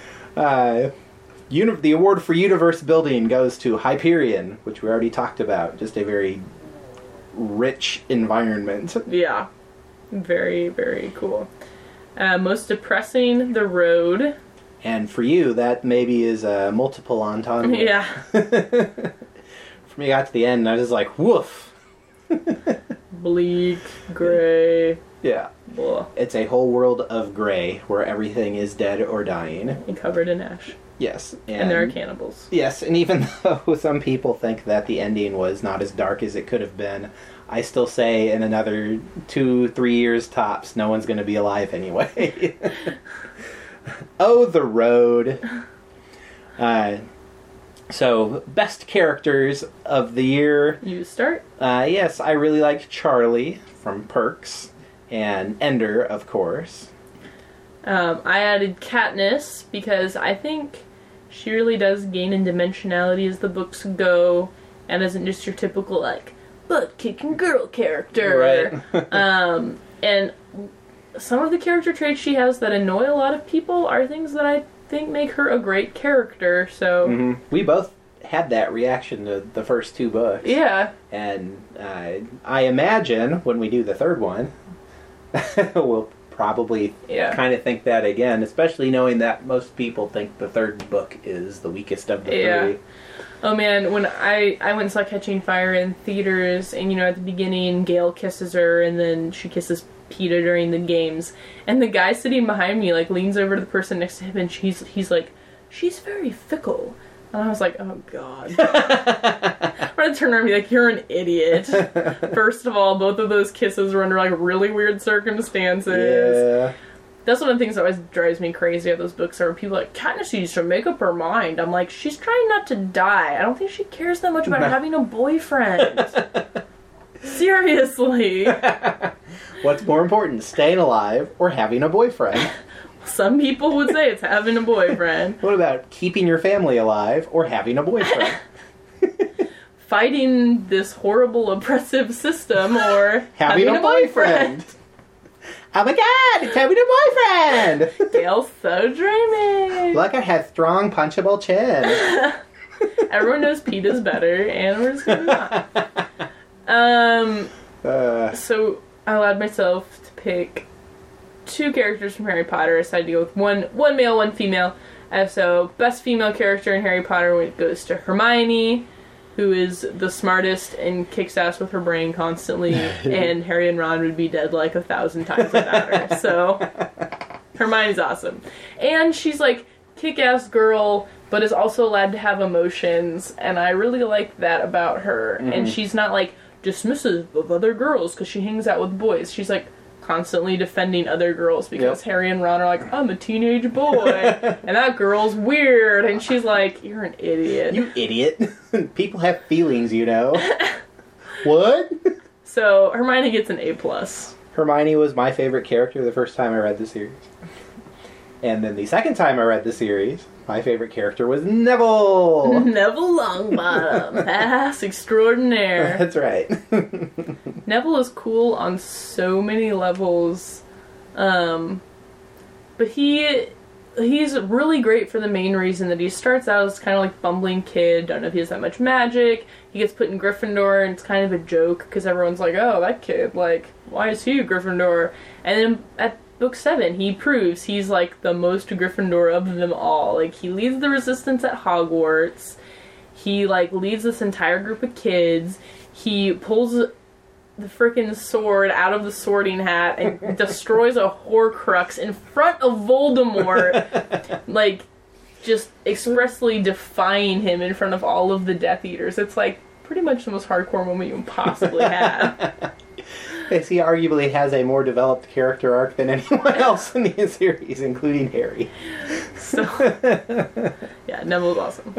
The award for universe building goes to Hyperion, which we already talked about. Just a very rich environment. Yeah. Very, very cool. Most depressing, The Road. And for you, that maybe is a multiple entendre. Yeah. For me, I got to the end, and I was like, woof. Bleak, gray. Yeah. Blah. It's a whole world of gray, where everything is dead or dying. And covered in ash. Yes. And there are cannibals. Yes, and even though some people think that the ending was not as dark as it could have been, I still say in another 2-3 years tops, no one's going to be alive anyway. Oh, The Road. So, best characters of the year. You start? Yes, I really liked Charlie from Perks, and Ender, of course. I added Katniss because I think she really does gain in dimensionality as the books go, and isn't just your typical, like, butt-kicking girl character. Right. And some of the character traits she has that annoy a lot of people are things that I think make her a great character, so... Mm-hmm. We both had that reaction to the first 2 books. Yeah. And I imagine when we do the third one, we'll probably kind of think that again, especially knowing that most people think the third book is the weakest of the 3. Oh man, when I went and saw Catching Fire in theaters, and at the beginning Gale kisses her, and then she kisses Peeta during the games, and the guy sitting behind me like leans over to the person next to him, and he's like, "She's very fickle." And I was like, oh god. I'm gonna turn around and be like, "You're an idiot." First of all, both of those kisses were under like really weird circumstances. Yeah. That's one of the things that always drives me crazy about those books are when people are like, "Katniss needs to make up her mind." I'm like, she's trying not to die. I don't think she cares that much about having a boyfriend. Seriously. What's more important, staying alive or having a boyfriend? Some people would say it's having a boyfriend. What about keeping your family alive or having a boyfriend? Fighting this horrible oppressive system or having a boyfriend. Oh my god, it's having a boyfriend! Gale's so dreamy. Look, I have strong, punchable chin. Everyone knows Peeta's better, and we're just gonna move on. So I allowed myself to pick 2 characters from Harry Potter. I decided to go with one male, one female. So best female character in Harry Potter goes to Hermione, who is the smartest and kicks ass with her brain constantly, and Harry and Ron would be dead like 1,000 times without her. So Hermione's awesome. And she's like kick-ass girl, but is also allowed to have emotions, and I really like that about her. Mm-hmm. And she's not like dismissive of other girls because she hangs out with boys. She's like constantly defending other girls because Harry and Ron are like, "I'm a teenage boy," and that girl's weird, and she's like, "You're an idiot." You idiot. People have feelings, you know. What? So Hermione gets an A+. Hermione was my favorite character the first time I read the series. And then the second time I read the series, my favorite character was Neville! Neville Longbottom. Ass extraordinaire. That's right. Neville is cool on so many levels. But he's really great for the main reason that he starts out as kind of like bumbling kid, don't know if he has that much magic. He gets put in Gryffindor, and it's kind of a joke, because everyone's like, "Oh, that kid, like, why is he a Gryffindor?" And then at Book 7, he proves he's, like, the most Gryffindor of them all. Like, he leads the resistance at Hogwarts. He, like, leads this entire group of kids. He pulls the frickin' sword out of the sorting hat and destroys a Horcrux in front of Voldemort. Like, just expressly defying him in front of all of the Death Eaters. It's, like, pretty much the most hardcore moment you can possibly have. Yes, he arguably has a more developed character arc than anyone else in the series, including Harry. So, yeah, Neville's awesome.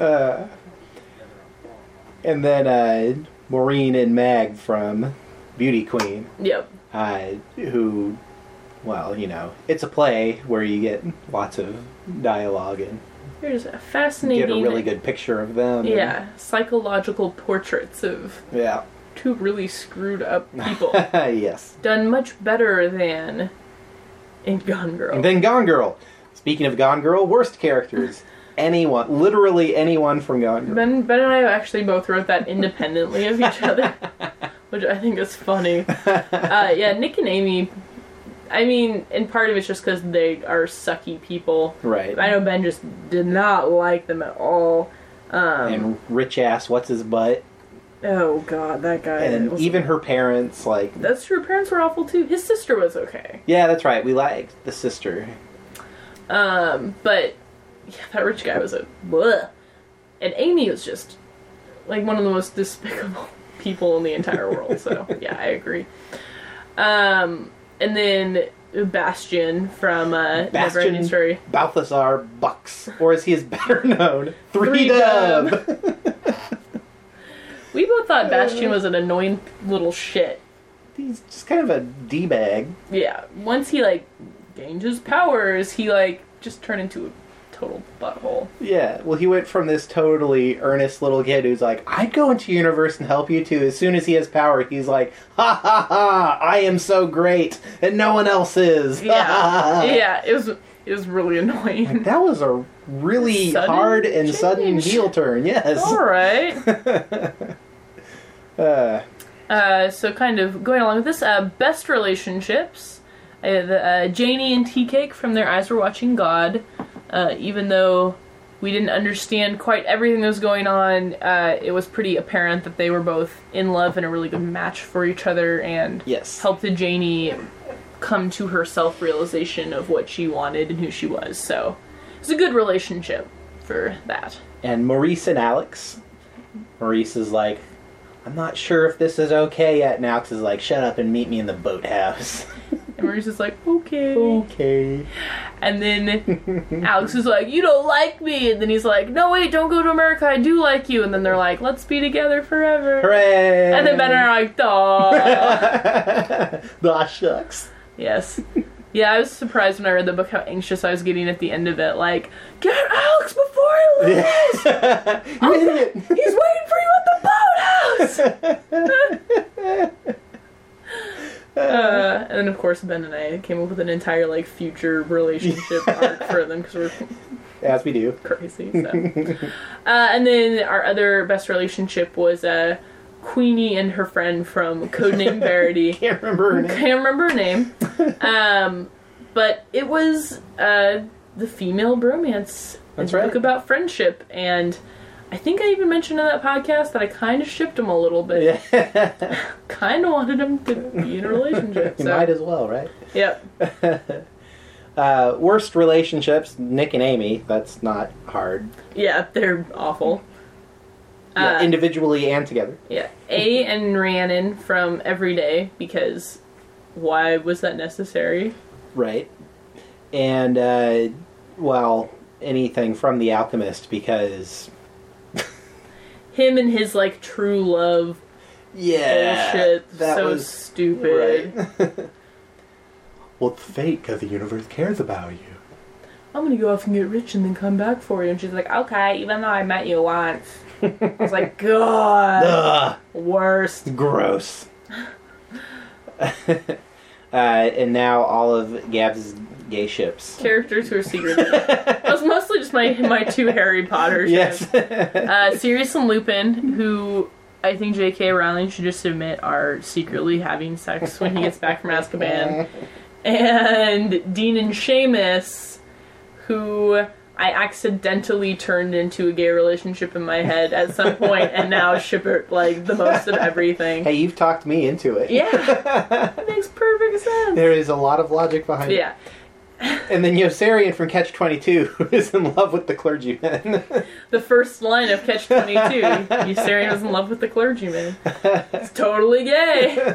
And then Maureen and Mag from Beauty Queen. Yep. Who, well, you know, it's a play where you get lots of dialogue and There's a fascinating... get a really good picture of them. Yeah, psychological portraits of Yeah. two really screwed up people. Yes. Done much better than in Gone Girl. And then Gone Girl. Speaking of Gone Girl, worst characters. Anyone. Literally anyone from Gone Girl. Ben and I actually both wrote that independently of each other, which I think is funny. Yeah, Nick and Amy, I mean, and part of it's just because they are sucky people. Right. I know Ben just did not like them at all. And rich ass, what's his butt? Oh god, that guy. And even her parents, like... That's true, parents were awful too. His sister was okay. Yeah, that's right. We liked the sister. But yeah, that rich guy was a bleh. And Amy was just like one of the most despicable people in the entire world. So yeah, I agree. And then Bastian from Neverending Story. Balthazar Bucks, or as he is better known, Three Dub. Dub. We both thought Bastian was an annoying little shit. He's just kind of a D-bag. Yeah, once he like gained his powers, he like just turned into a total butthole. Yeah, well, he went from this totally earnest little kid who's like, I'd go into your universe and help you too. As soon as he has power, he's like, ha ha ha, I am so great, and no one else is. Yeah, yeah, it was really annoying. Like, that was a really hard and change. sudden heel turn, yes. Alright. So kind of going along with this, best relationships. Janie and Tea Cake from Their Eyes Were Watching God. Even though we didn't understand quite everything that was going on, it was pretty apparent that they were both in love and a really good match for each other, and yes, helped Janie come to her self-realization of what she wanted and who she was. So it was a good relationship for that. And Maurice and Alex. Maurice is like, I'm not sure if this is okay yet. And Alex is like, shut up and meet me in the boathouse. And Maurice is like, okay. Okay. And then Alex is like, you don't like me. And then he's like, no, wait, don't go to America. I do like you. And then they're like, let's be together forever. Hooray! And then Ben and I are like, duh. Aw, shucks. Yes. Yeah, I was surprised when I read the book how anxious I was getting at the end of it. Like, get Alex before he leaves! You idiot! He's waiting for you at the boathouse! And then, of course, Ben and I came up with an entire, like, future relationship arc for them, because we're as we do. crazy, so. And then our other best relationship was, Queenie and her friend from Codename Verity. Can't remember her name. Can't remember her name. But it was the female bromance. That's a right. book about friendship, and I think I even mentioned in that podcast that I kind of shipped them a little bit. Yeah. Kind of wanted them to be in a relationship. You So. might as well, right? Yep. Worst relationships, Nick and Amy. That's not hard. Yeah, they're awful. Yeah, individually and together. Yeah. A and Rhiannon from Everyday, because why was that necessary? Right. And, well, anything from The Alchemist, because... Him and his, like, true love bullshit. that So was stupid. Right. Well, it's fate, because the universe cares about you. I'm gonna go off and get rich and then come back for you. And she's like, okay, even though I met you once. I was like, God. Ugh. Worst. Gross. And now all of Gab's gay ships. Characters who are secretly. That was mostly just my two Harry Potter ships. Yes. Sirius and Lupin, who I think J.K. Rowling should just admit are secretly having sex when he gets back from Azkaban. And Dean and Seamus, who I accidentally turned into a gay relationship in my head at some point, and now ship it like the most of everything. Hey, you've talked me into it. Yeah, that makes perfect sense. There is a lot of logic behind it. Yeah. And then Yossarian from Catch-22 is in love with the clergyman. The first line of Catch-22, Yossarian was in love with the clergyman. It's totally gay.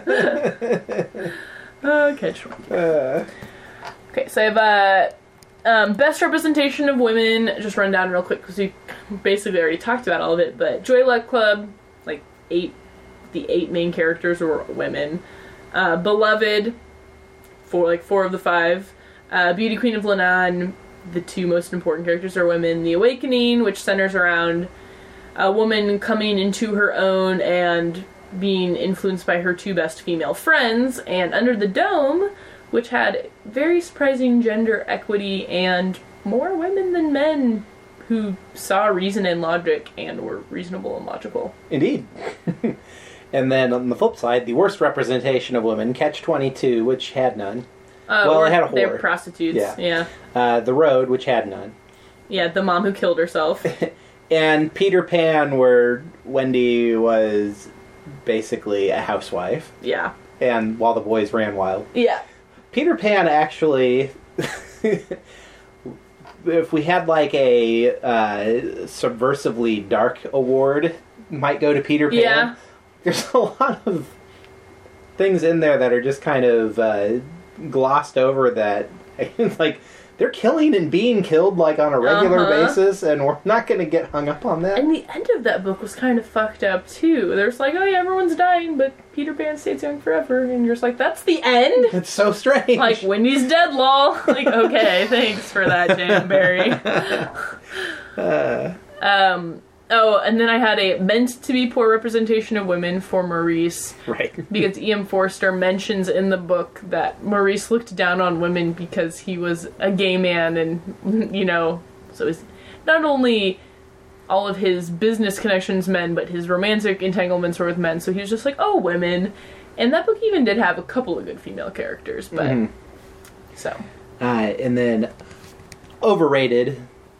Catch-22. Okay, so I have best representation of women. Just run down real quick because we basically already talked about all of it. But Joy Luck Club, like the 8 main characters were women. Beloved, four of the 5. Beauty Queen of Lannan, the 2 most important characters are women. The Awakening, which centers around a woman coming into her own and being influenced by her 2 best female friends. And Under the Dome, which had very surprising gender equity and more women than men who saw reason and logic and were reasonable and logical. Indeed. And then on the flip side, the worst representation of women, Catch-22, which had none. Well, it had a whore. They were prostitutes, yeah. The Road, which had none. Yeah, the mom who killed herself. And Peter Pan, where Wendy was basically a housewife. Yeah. And while the boys ran wild. Yeah. Peter Pan actually... if we had like a subversively dark award, might go to Peter Pan. Yeah. There's a lot of things in there that are just kind of... glossed over that like they're killing and being killed like on a regular basis, and we're not going to get hung up on that. And the end of that book was kind of fucked up too. There's like, oh yeah, everyone's dying, but Peter Pan stays young forever, and you're just like, that's the end? It's so strange. Like, Wendy's dead, lol. Like, okay, thanks for that, Jan Barry. Oh, and then I had a meant to be poor representation of women for Maurice. Right. Because E.M. Forster mentions in the book that Maurice looked down on women because he was a gay man, and, you know, so it's not only all of his business connections men, but his romantic entanglements were with men, so he was just like, oh, women. And that book even did have a couple of good female characters, but... So. And then, overrated...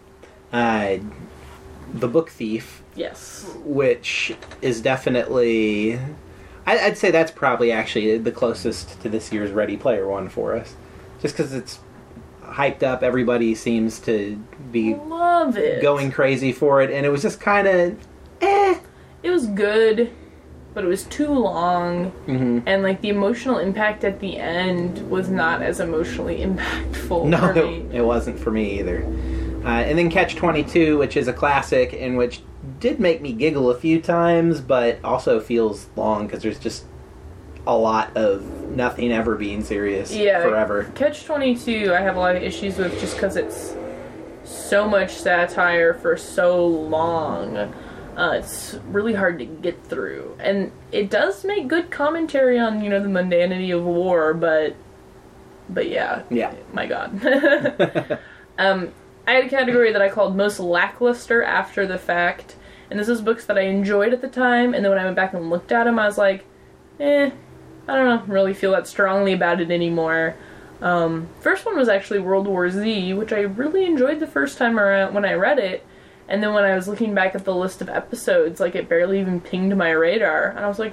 The Book Thief. Yes. Which is definitely... I'd say that's probably actually the closest to this year's Ready Player One for us. Just because it's hyped up, everybody seems to be Love it. Going crazy for it, and it was just kind of... It was good, but it was too long, and like the emotional impact at the end was not as emotionally impactful no, for me. It wasn't for me either. And then Catch-22, which is a classic, and which did make me giggle a few times, but also feels long, because there's just a lot of nothing ever being serious forever. Catch-22 I have a lot of issues with just because it's so much satire for so long. It's really hard to get through. And it does make good commentary on, you know, the mundanity of war, but yeah. Yeah. My God. I had a category that I called most lackluster after the fact, and this is books that I enjoyed at the time, and then when I went back and looked at them, I was like, I don't really feel that strongly about it anymore. First one was actually World War Z, which I really enjoyed the first time around when I read it, and then when I was looking back at the list of episodes, like, it barely even pinged my radar, and I was like,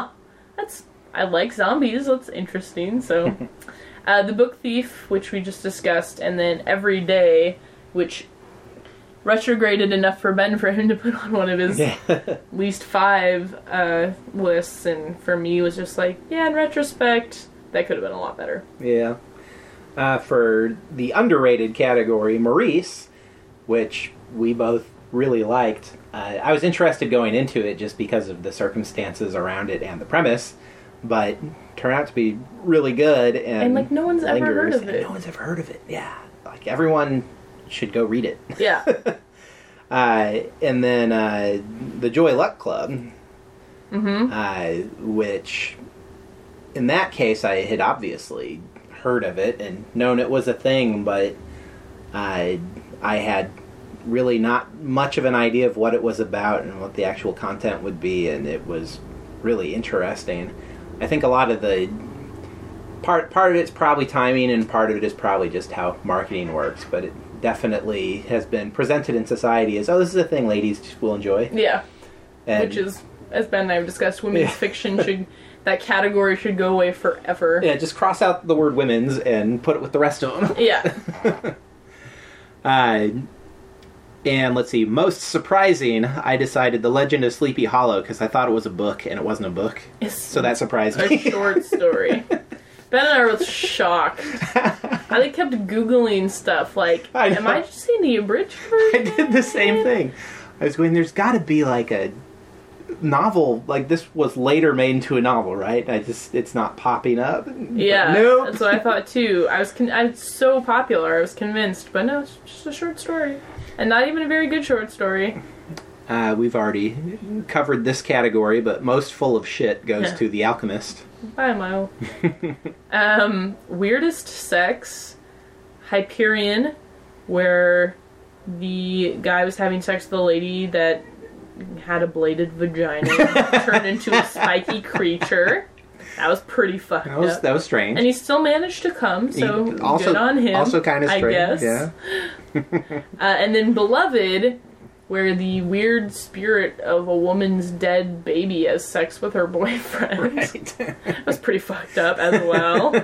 I like zombies, that's interesting, so... The Book Thief, which we just discussed, and then Every Day, which retrograded enough for Ben for him to put on one of his least 5 lists, and for me was just like, in retrospect, that could have been a lot better. Yeah. For the underrated category, Maurice, which we both really liked. I was interested going into it just because of the circumstances around it and the premise, but turned out to be really good, and like no one's ever heard of it. No one's ever heard of it. Yeah, like everyone should go read it. Yeah. And then the Joy Luck Club, which in that case I had obviously heard of it and known it was a thing, but I had really not much of an idea of what it was about and what the actual content would be, and it was really interesting. I think a lot of the part of it's probably timing, and part of it is probably just how marketing works, but it definitely has been presented in society as, oh, this is a thing ladies will enjoy. Yeah. And, Which is, as Ben and I have discussed, women's fiction should... That category should go away forever. Yeah, just cross out the word women's and put it with the rest of them. Yeah. And let's see, most surprising, I decided The Legend of Sleepy Hollow because I thought it was a book and it wasn't a book. So that surprised me. A short story. Ben and I were shocked. I kept Googling stuff like, am I just seeing the abridged version? I did the same thing. I was going, there's got to be like a novel, like this was later made into a novel, right? It's not popping up. Yeah, nope. That's what I thought too. It's so popular, I was convinced, but no, it's just a short story. And not even a very good short story. We've already covered this category, but most full of shit goes to The Alchemist. By a mile. Weirdest sex, Hyperion, where the guy was having sex with a lady that had a bladed vagina turned into a spiky creature. That was pretty fucked up. That was strange. And he still managed to come, so good on him. Also kind of strange, I guess. Yeah. And then Beloved, where the weird spirit of a woman's dead baby has sex with her boyfriend. Right. That was pretty fucked up as well.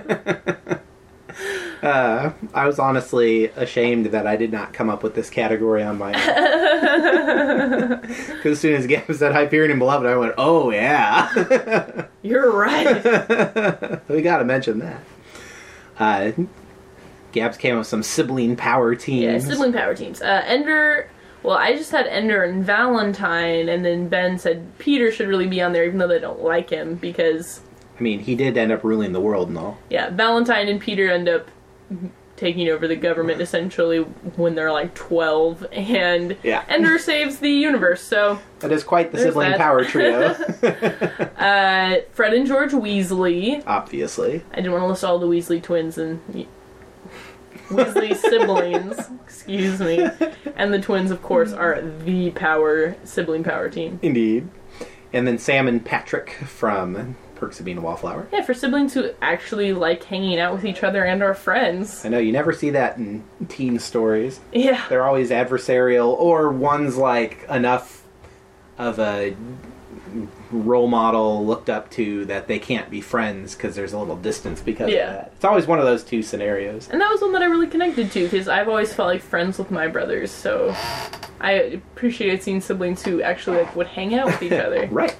I was honestly ashamed that I did not come up with this category on my own. Because as soon as Gab said Hyperion and Beloved, I went, oh yeah. You're right. We gotta mention that. Gabs came up with some sibling power teams. Yeah, sibling power teams. Ender, well, I just had Ender and Valentine, and then Ben said Peter should really be on there, even though they don't like him, because... I mean, he did end up ruling the world and all. Yeah, Valentine and Peter end up taking over the government, essentially, when they're like 12, and Ender saves the universe, so... That is quite the sibling power trio. Fred and George Weasley. Obviously. I didn't want to list all the Weasley twins and... Weasley siblings, excuse me. And the twins, of course, are the sibling power team. Indeed. And then Sam and Patrick from Perks of Being a Wallflower. Yeah, for siblings who actually like hanging out with each other and are friends. I know, you never see that in teen stories. Yeah. They're always adversarial, or one's like enough of a role model looked up to that they can't be friends because there's a little distance because of that. It's always one of those two scenarios. And that was one that I really connected to because I've always felt like friends with my brothers, so I appreciated seeing siblings who actually would hang out with each other. Right.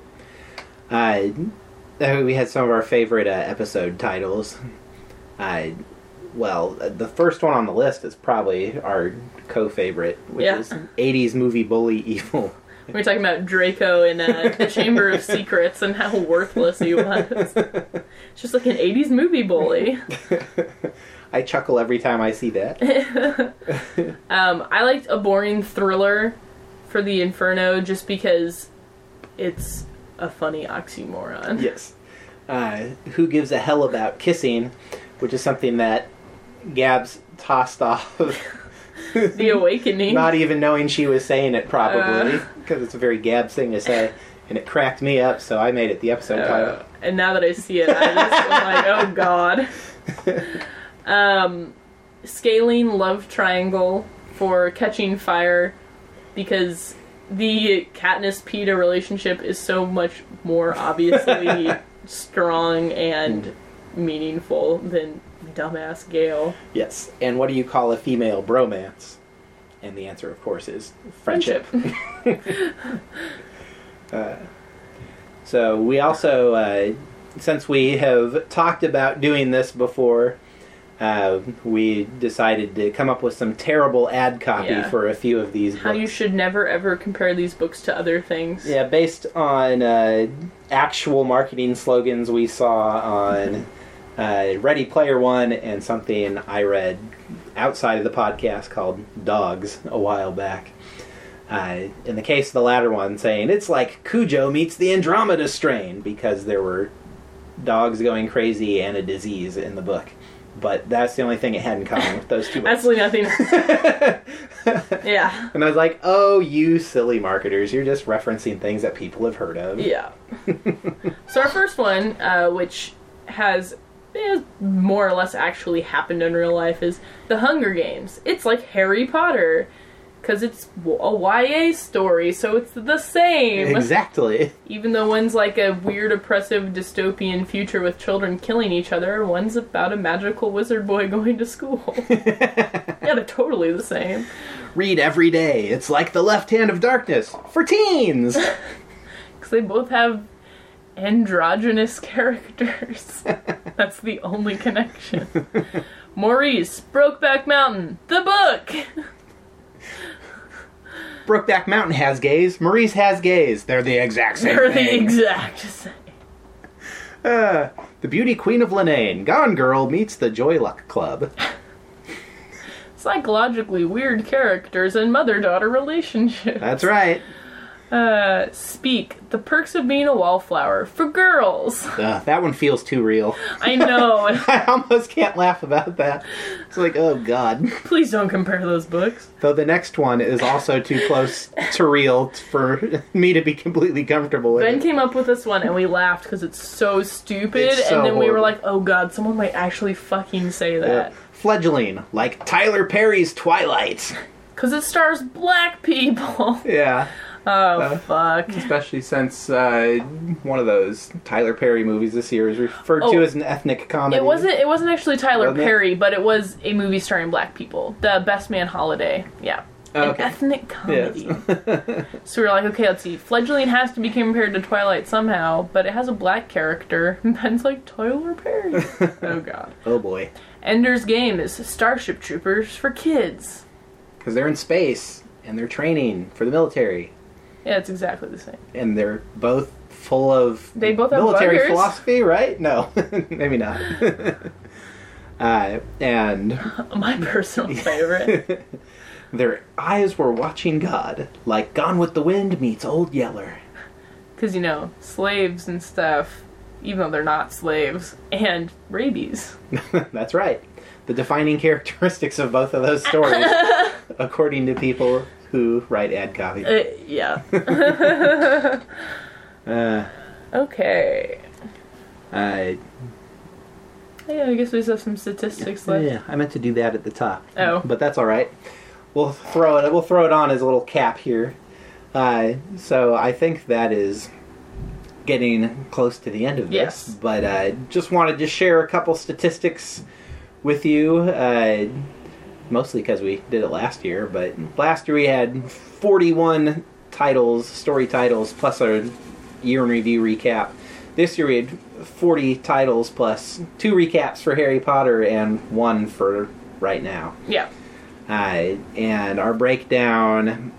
We had some of our favorite episode titles. Well, the first one on the list is probably our co-favorite, which is 80s movie bully evil. We were talking about Draco in the Chamber of Secrets and how worthless he was. It's just like an 80s movie bully. I chuckle every time I see that. I liked A Boring Thriller for the Inferno just because it's a funny oxymoron. Yes. Who Gives a Hell About Kissing, which is something that Gabs tossed off. The Awakening. Not even knowing she was saying it, probably, because it's a very Gabs thing to say, and it cracked me up, so I made it the episode title. And now that I see it, I just am like, oh god. Scaling Love Triangle for Catching Fire, because the Katniss-Peeta relationship is so much more obviously strong and meaningful than dumbass Gale. Yes. And what do you call a female bromance? And the answer, of course, is friendship. So we also, since we have talked about doing this before, we decided to come up with some terrible ad copy for a few of these books. How you should never ever compare these books to other things. Yeah, based on actual marketing slogans we saw on Ready Player One and something I read outside of the podcast called Dogs a while back. In the case of the latter one, saying it's like Cujo meets the Andromeda Strain, because there were dogs going crazy and a disease in the book. But that's the only thing it had in common with those two books. Absolutely nothing. Yeah. And I was like, oh, you silly marketers, you're just referencing things that people have heard of. Yeah. So our first one, which has has more or less actually happened in real life is The Hunger Games. It's like Harry Potter. Because it's a YA story, so it's the same. Exactly. Even though one's like a weird, oppressive, dystopian future with children killing each other, one's about a magical wizard boy going to school. Yeah, they're totally the same. Read every day. It's like The Left Hand of Darkness for teens. Because they both have androgynous characters. That's the only connection. Maurice, Brokeback Mountain, the book! Brokeback Mountain has gays. Maurice has gays. They're the exact same They're thing. the exact same. The Beauty Queen of Lanaine. Gone Girl meets the Joy Luck Club. Psychologically weird characters and mother-daughter relationships. That's right. Speak, The Perks of Being a Wallflower, for girls. That one feels too real. I know. I almost can't laugh about that. It's like, oh god. Please don't compare those books. Though the next one is also too close to real for me to be completely comfortable with Ben it. came up with this one and we laughed because it's so stupid, It's so and then we were horrible. like, oh god, someone might actually fucking say that. Fledgling, like Tyler Perry's Twilight. Because it stars black people. Yeah. Oh, fuck. Especially since one of those Tyler Perry movies this year is referred to as an ethnic comedy. It wasn't actually Tyler Wasn't it? Perry, but it was a movie starring black people. The Best Man Holiday. Yeah. Okay. An ethnic comedy. Yes. So we were like, okay, let's see. Fledgling has to be compared to Twilight somehow, but it has a black character. And Ben's like, Tyler Perry. Oh, God. Oh, boy. Ender's Game is Starship Troopers for kids. Because they're in space, and they're training for the military. Yeah, it's exactly the same. And they're both full of They both have military buggers. philosophy, right? No, maybe not. And My personal favorite. their eyes were watching God, like Gone with the Wind meets Old Yeller. Because, slaves and stuff, even though they're not slaves, and rabies. That's right. The defining characteristics of both of those stories, according to people who write ad copy. Yeah. Uh, Okay. I Yeah, I guess we just have some statistics left. Yeah, I meant to do that at the top. Oh. But that's all right. We'll throw it on as a little cap here. So I think that is getting close to the end of this. Yes. But just wanted to share a couple statistics with you. Mostly because we did it last year. But last year we had 41 story titles, plus a year in review recap. This year we had 40 titles plus 2 recaps for Harry Potter and 1 for right now. Yeah. And our breakdown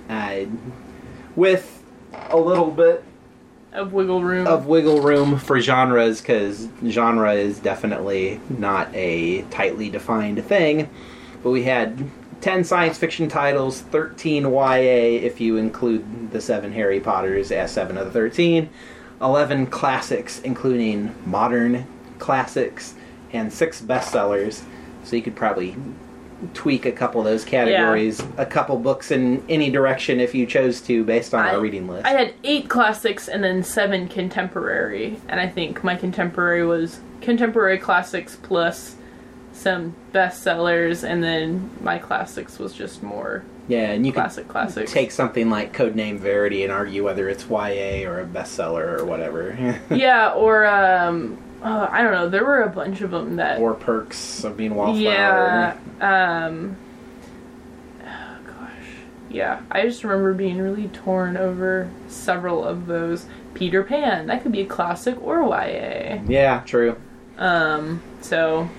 with a little bit Of wiggle room. of wiggle room for genres, because genre is definitely not a tightly defined thing. But we had 10 science fiction titles, 13 YA if you include the 7 Harry Potters as 7 of the 13, 11 classics including modern classics, and 6 bestsellers. So you could probably tweak a couple of those categories, a couple books in any direction if you chose to, based on our reading list. I had 8 classics and then 7 contemporary, and I think my contemporary was contemporary classics plus some bestsellers, and then my classics was just more Yeah, and you classics. could take something like Codename Verity and argue whether it's YA or a bestseller or whatever. Yeah, or I don't know. There were a bunch of them that. Or Perks of Being Wallflower. Yeah. Oh gosh. Yeah, I just remember being really torn over several of those. Peter Pan. That could be a classic or YA. Yeah, true. So.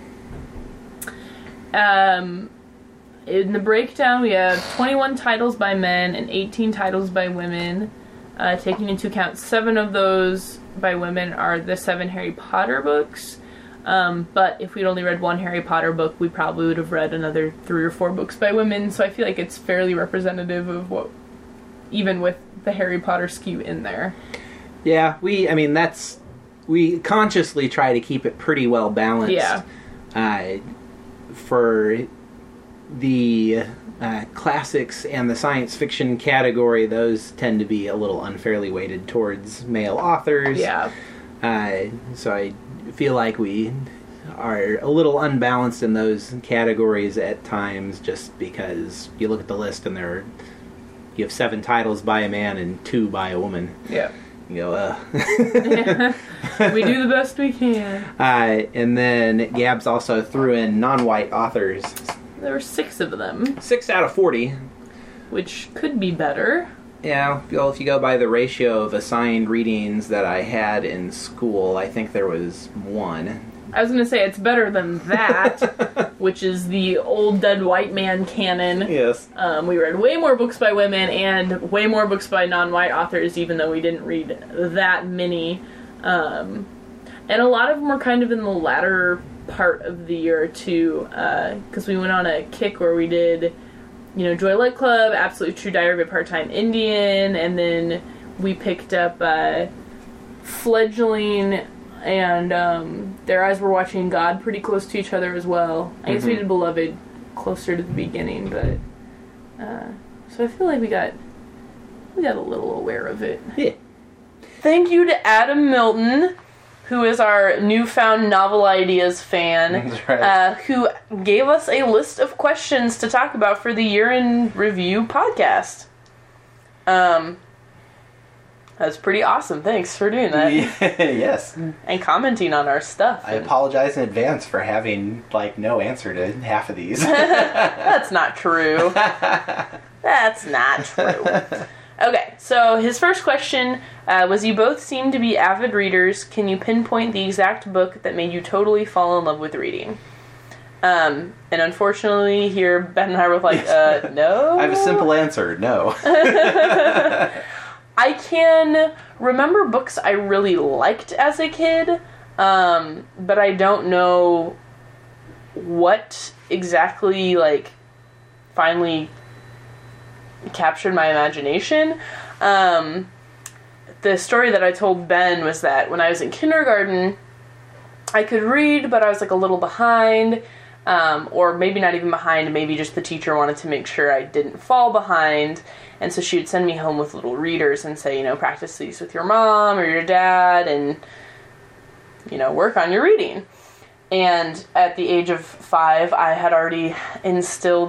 In the breakdown, we have 21 titles by men and 18 titles by women. Taking into account 7 of those by women are the 7 Harry Potter books. But if we'd only read 1 Harry Potter book, we probably would have read another 3 or 4 books by women. So I feel like it's fairly representative of what, even with the Harry Potter skew in there. Yeah, we consciously try to keep it pretty well balanced. Yeah. For the classics and the science fiction category, those tend to be a little unfairly weighted towards male authors. Yeah. So feel like we are a little unbalanced in those categories at times, just because you look at the list and you have 7 titles by a man and 2 by a woman. Yeah. You go, We do the best we can. And then Gabs also threw in non-white authors. There were 6 of them. 6 out of 40. Which could be better. Yeah, well, if you go by the ratio of assigned readings that I had in school, I think there was 1. I was going to say it's better than that, which is the old dead white man canon. Yes. We read way more books by women and way more books by non-white authors, even though we didn't read that many. And a lot of them were kind of in the latter part of the year, too, because we went on a kick where we did, Joy Luck Club, Absolutely True Diary of a Part-Time Indian, and then we picked up Fledgling and Their Eyes Were Watching God pretty close to each other as well. I guess we did Beloved closer to the beginning, but so I feel like we got a little aware of it. Yeah. Thank you to Adam Milton, who is our newfound novel ideas fan, That's right. who gave us a list of questions to talk about for the Year in Review podcast. That's pretty awesome. Thanks for doing that. Yes. And commenting on our stuff. I apologize in advance for having, no answer to half of these. That's not true. That's not true. Okay, so his first question was, you both seem to be avid readers. Can you pinpoint the exact book that made you totally fall in love with reading? And unfortunately, here, Ben and I were like, no? I have a simple answer, no. I can remember books I really liked as a kid, but I don't know what exactly, finally captured my imagination. The story that I told Ben was that when I was in kindergarten, I could read, but I was, a little behind, or maybe not even behind, maybe just the teacher wanted to make sure I didn't fall behind. And so she would send me home with little readers and say, practice these with your mom or your dad and, work on your reading. And at the age of 5, I had already instilled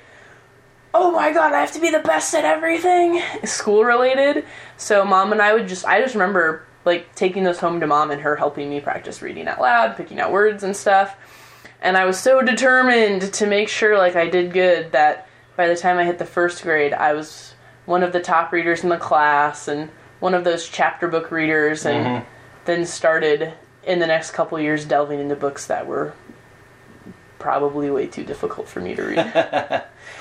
oh my god, I have to be the best at everything, school related. So Mom and I just remember, taking those home to Mom and her helping me practice reading out loud, picking out words and stuff. And I was so determined to make sure, I did good that by the time I hit the 1st grade, I was one of the top readers in the class and one of those chapter book readers, and then started in the next couple years delving into books that were probably way too difficult for me to read.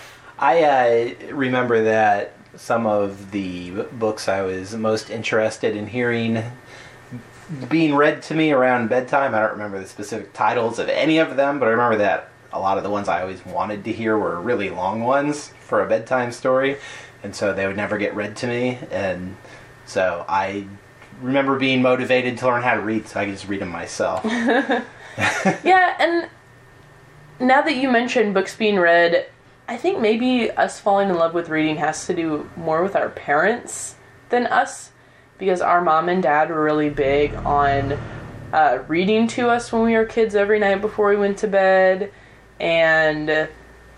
I remember that some of the books I was most interested in hearing being read to me around bedtime. I don't remember the specific titles of any of them, but I remember that a lot of the ones I always wanted to hear were really long ones for a bedtime story. And so they would never get read to me, and so I remember being motivated to learn how to read so I could just read them myself. Yeah, and now that you mentioned books being read, I think maybe us falling in love with reading has to do more with our parents than us, because our mom and dad were really big on reading to us when we were kids every night before we went to bed, and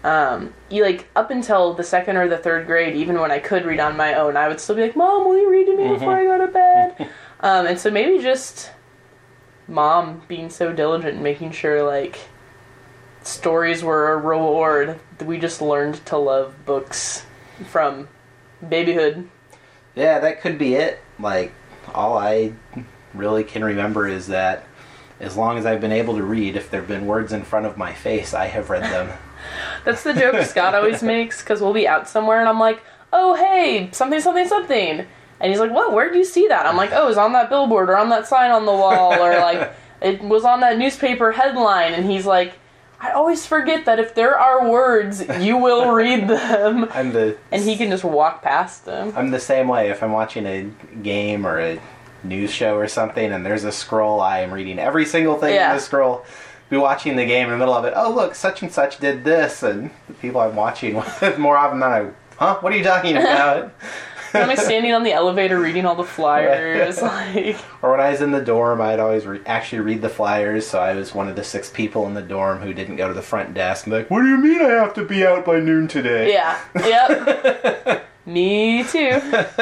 up until the 2nd or the 3rd grade, even when I could read on my own, I would still be like, Mom, will you read to me before I go to bed? And so maybe just Mom being so diligent and making sure, stories were a reward. We just learned to love books from babyhood. Yeah, that could be it. All I really can remember is that as long as I've been able to read, if there have been words in front of my face, I have read them. That's the joke Scott always makes, because we'll be out somewhere and I'm like, oh, hey, something, something, something. And he's like, what? Where did you see that? I'm like, oh, it was on that billboard or on that sign on the wall, or it was on that newspaper headline. And he's like, I always forget that if there are words, you will read them. And he can just walk past them. I'm the same way. If I'm watching a game or a news show or something and there's a scroll, I am reading every single thing in the scroll. Be watching the game in the middle of it. Oh, look, such and such did this, and the people I'm watching with more often than what are you talking about? Am I standing on the elevator reading all the flyers? Like, or when I was in the dorm, I'd always actually read the flyers, so I was one of the 6 people in the dorm who didn't go to the front desk and be like, what do you mean I have to be out by noon today? yeah. Yep. Me too.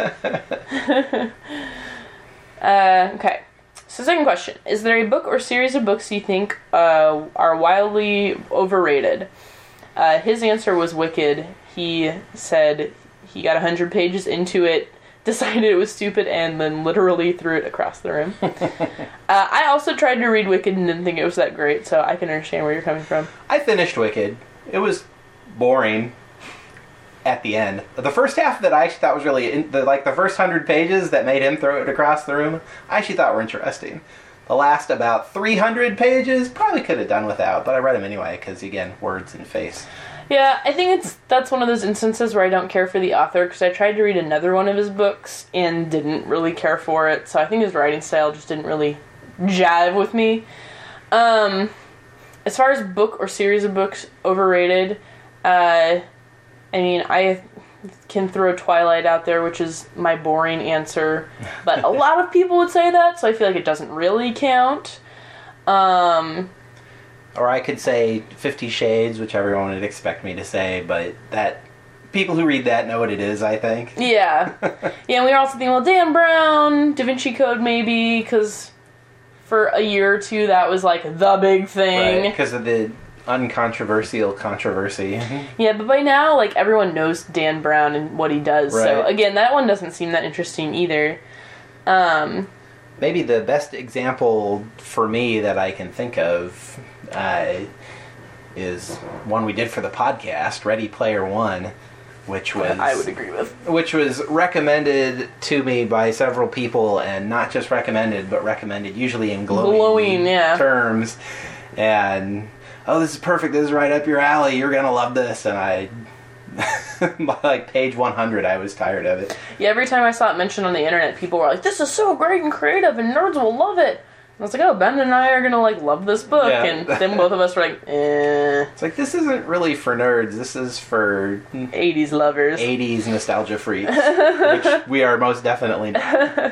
Okay. So second question. Is there a book or series of books you think are wildly overrated? His answer was Wicked. He said he got 100 pages into it, decided it was stupid, and then literally threw it across the room. I also tried to read Wicked and didn't think it was that great, so I can understand where you're coming from. I finished Wicked. It was boring at the end. The first half that I actually thought was really... the first 100 pages that made him throw it across the room, I actually thought were interesting. The last about 300 pages, probably could have done without, but I read them anyway, because, again, words and face. Yeah, I think that's one of those instances where I don't care for the author, because I tried to read another one of his books and didn't really care for it, so I think his writing style just didn't really jive with me. As far as book or series of books overrated, I can throw Twilight out there, which is my boring answer, but a lot of people would say that, so I feel like it doesn't really count. Or I could say 50 Shades, which everyone would expect me to say, but that people who read that know what it is, I think. Yeah. Yeah, and we were also thinking, well, Dan Brown, Da Vinci Code maybe, because for a year or two that was like the big thing. Right, because of the uncontroversial controversy. Yeah, but by now, like, everyone knows Dan Brown and what he does, right. So again, that one doesn't seem that interesting either. Maybe the best example for me that I can think of is one we did for the podcast, Ready Player One, which was... I would agree with. Which was recommended to me by several people, and not just recommended, but recommended usually in glowing terms. And, oh, this is perfect, this is right up your alley, you're gonna love this, and I... by like page 100 I was tired of it. Yeah, every time I saw it mentioned on the internet, people were like, this is so great and creative and nerds will love it. And I was like, oh, Ben and I are gonna like love this book. Yeah. And then both of us were like, eh. It's like, this isn't really for nerds, this is for 80s lovers, 80s nostalgia freaks, which we are most definitely not.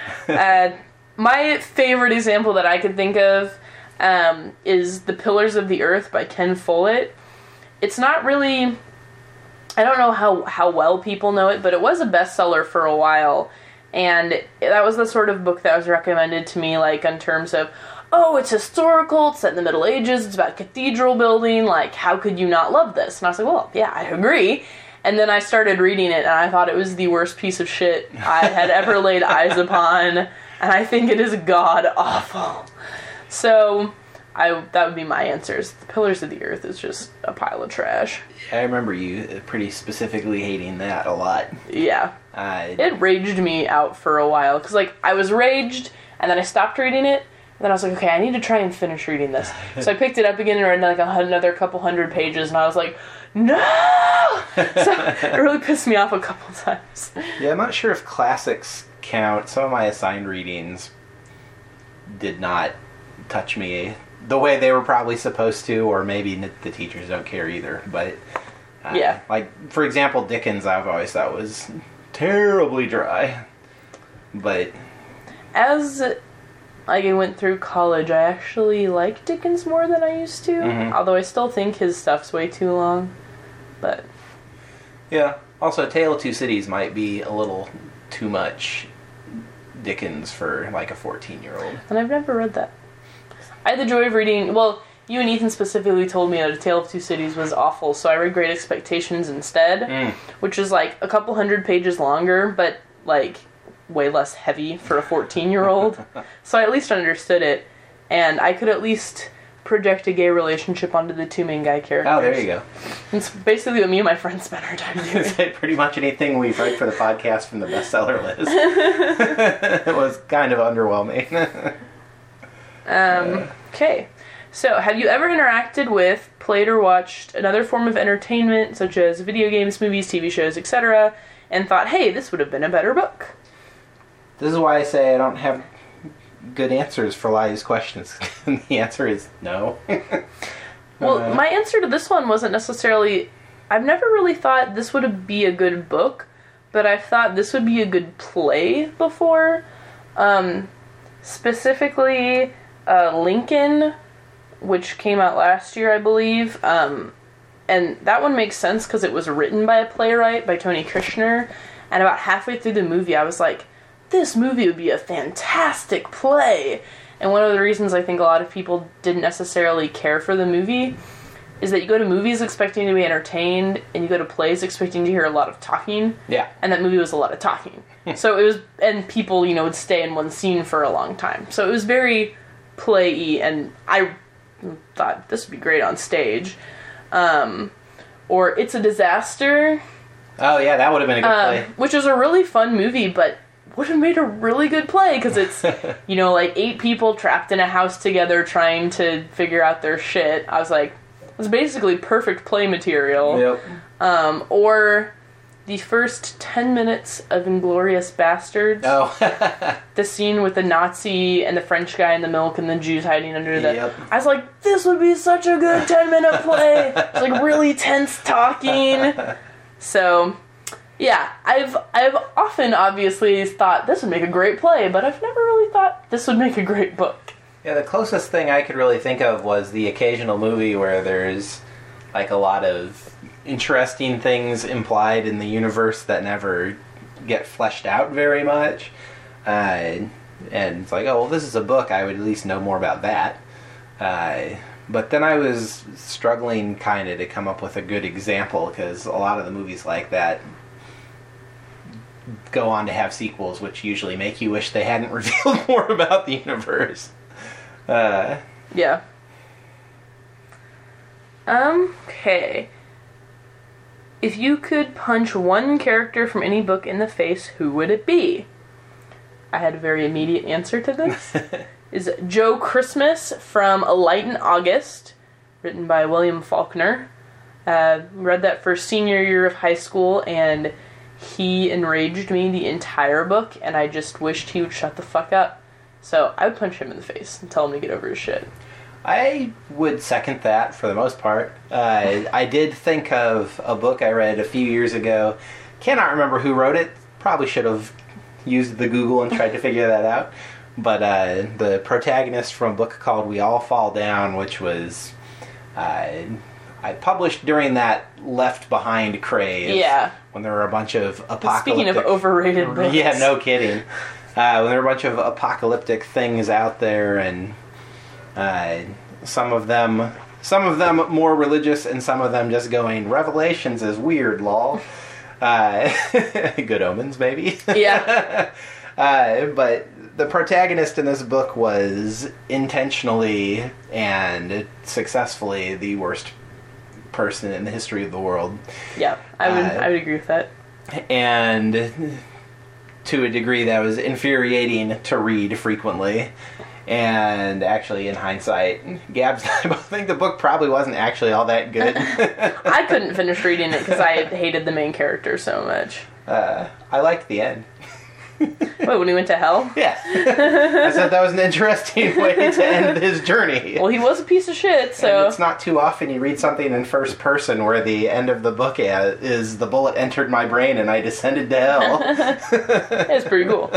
My favorite example that I could think of is The Pillars of the Earth by Ken Follett. It's not really... I don't know how well people know it, but it was a bestseller for a while, and that was the sort of book that was recommended to me, like, in terms of, oh, it's historical, it's set in the Middle Ages, it's about cathedral building, like, how could you not love this? And I was like, well, yeah, I agree. And then I started reading it, and I thought it was the worst piece of shit I had ever laid eyes upon, and I think it is god-awful. So... that would be my answers. The Pillars of the Earth is just a pile of trash. Yeah, I remember you pretty specifically hating that a lot. Yeah. It raged me out for a while. Because, like, I was raged, and then I stopped reading it, and then I was like, okay, I need to try and finish reading this. So I picked it up again and read, like, another couple hundred pages, and I was like, no! So it really pissed me off a couple times. Yeah, I'm not sure if classics count. Some of my assigned readings did not touch me the way they were probably supposed to, or maybe the teachers don't care either, but yeah, like, for example, Dickens I've always thought was terribly dry, but as I went through college, I actually like Dickens more than I used to, although I still think his stuff's way too long, but yeah. Also, Tale of Two Cities might be a little too much Dickens for, like, a 14-year-old. And I've never read that. I had the joy of reading... Well, you and Ethan specifically told me that A Tale of Two Cities was awful, so I read Great Expectations instead, which is, like, a couple hundred pages longer, but, like, way less heavy for a 14-year-old. So I at least understood it, and I could at least project a gay relationship onto the two main guy characters. Oh, there you go. It's basically what me and my friends spend our time doing. Pretty much anything we write for the podcast from the bestseller list. It was kind of underwhelming. Okay. So, have you ever interacted with, played, or watched another form of entertainment, such as video games, movies, TV shows, etc., and thought, hey, this would have been a better book? This is why I say I don't have good answers for a lot of these questions. The answer is no. Well, my answer to this one wasn't necessarily... I've never really thought this would be a good book, but I thought this would be a good play before. Specifically, Lincoln, which came out last year, I believe. And that one makes sense because it was written by a playwright, by Tony Kushner. And about halfway through the movie, I was like, this movie would be a fantastic play. And one of the reasons I think a lot of people didn't necessarily care for the movie is that you go to movies expecting to be entertained, and you go to plays expecting to hear a lot of talking. Yeah. And that movie was a lot of talking. So it was, and people, would stay in one scene for a long time. So it was very play-y, and I thought this would be great on stage. Or It's a Disaster. Oh, yeah, that would have been a good play. Which is a really fun movie, but would have made a really good play, because it's, 8 people trapped in a house together trying to figure out their shit. I was like, it's basically perfect play material. Yep. Or the first 10 minutes of Inglourious Bastards. Oh. The scene with the Nazi and the French guy in the milk and the Jews hiding under the... Yep. I was like, this would be such a good 10-minute play. It's like really tense talking. So, yeah, I've often obviously thought this would make a great play, but I've never really thought this would make a great book. Yeah, the closest thing I could really think of was the occasional movie where there's like a lot of interesting things implied in the universe that never get fleshed out very much. And it's like, oh, well, this is a book, I would at least know more about that. But then I was struggling kind of to come up with a good example, because a lot of the movies like that go on to have sequels, which usually make you wish they hadn't revealed more about the universe. Yeah. Okay. If you could punch one character from any book in the face, who would it be? I had a very immediate answer to this. Is Joe Christmas from A Light in August, written by William Faulkner. Read that for senior year of high school, and he enraged me the entire book, and I just wished he would shut the fuck up. So I would punch him in the face and tell him to get over his shit. I would second that for the most part. I did think of a book I read a few years ago. Cannot remember who wrote it. Probably should have used the Google and tried to figure that out. But the protagonist from a book called We All Fall Down, which was I published during that Left Behind craze. Yeah. When there were a bunch of apocalyptic... Speaking of overrated books. Yeah, no kidding. When there were a bunch of apocalyptic things out there, and some of them more religious, and some of them just going, Revelations is weird, lol. Good Omens, maybe. Yeah. But the protagonist in this book was intentionally and successfully the worst person in the history of the world. Yeah, I would agree with that. And to a degree that was infuriating to read frequently. And actually, in hindsight, Gabs and I both think the book probably wasn't actually all that good. I couldn't finish reading it because I hated the main character so much. I liked the end. Wait, when he went to hell? Yeah. I said that was an interesting way to end his journey. Well, he was a piece of shit, so... And it's not too often you read something in first person where the end of the book is the bullet entered my brain and I descended to hell. It's pretty cool.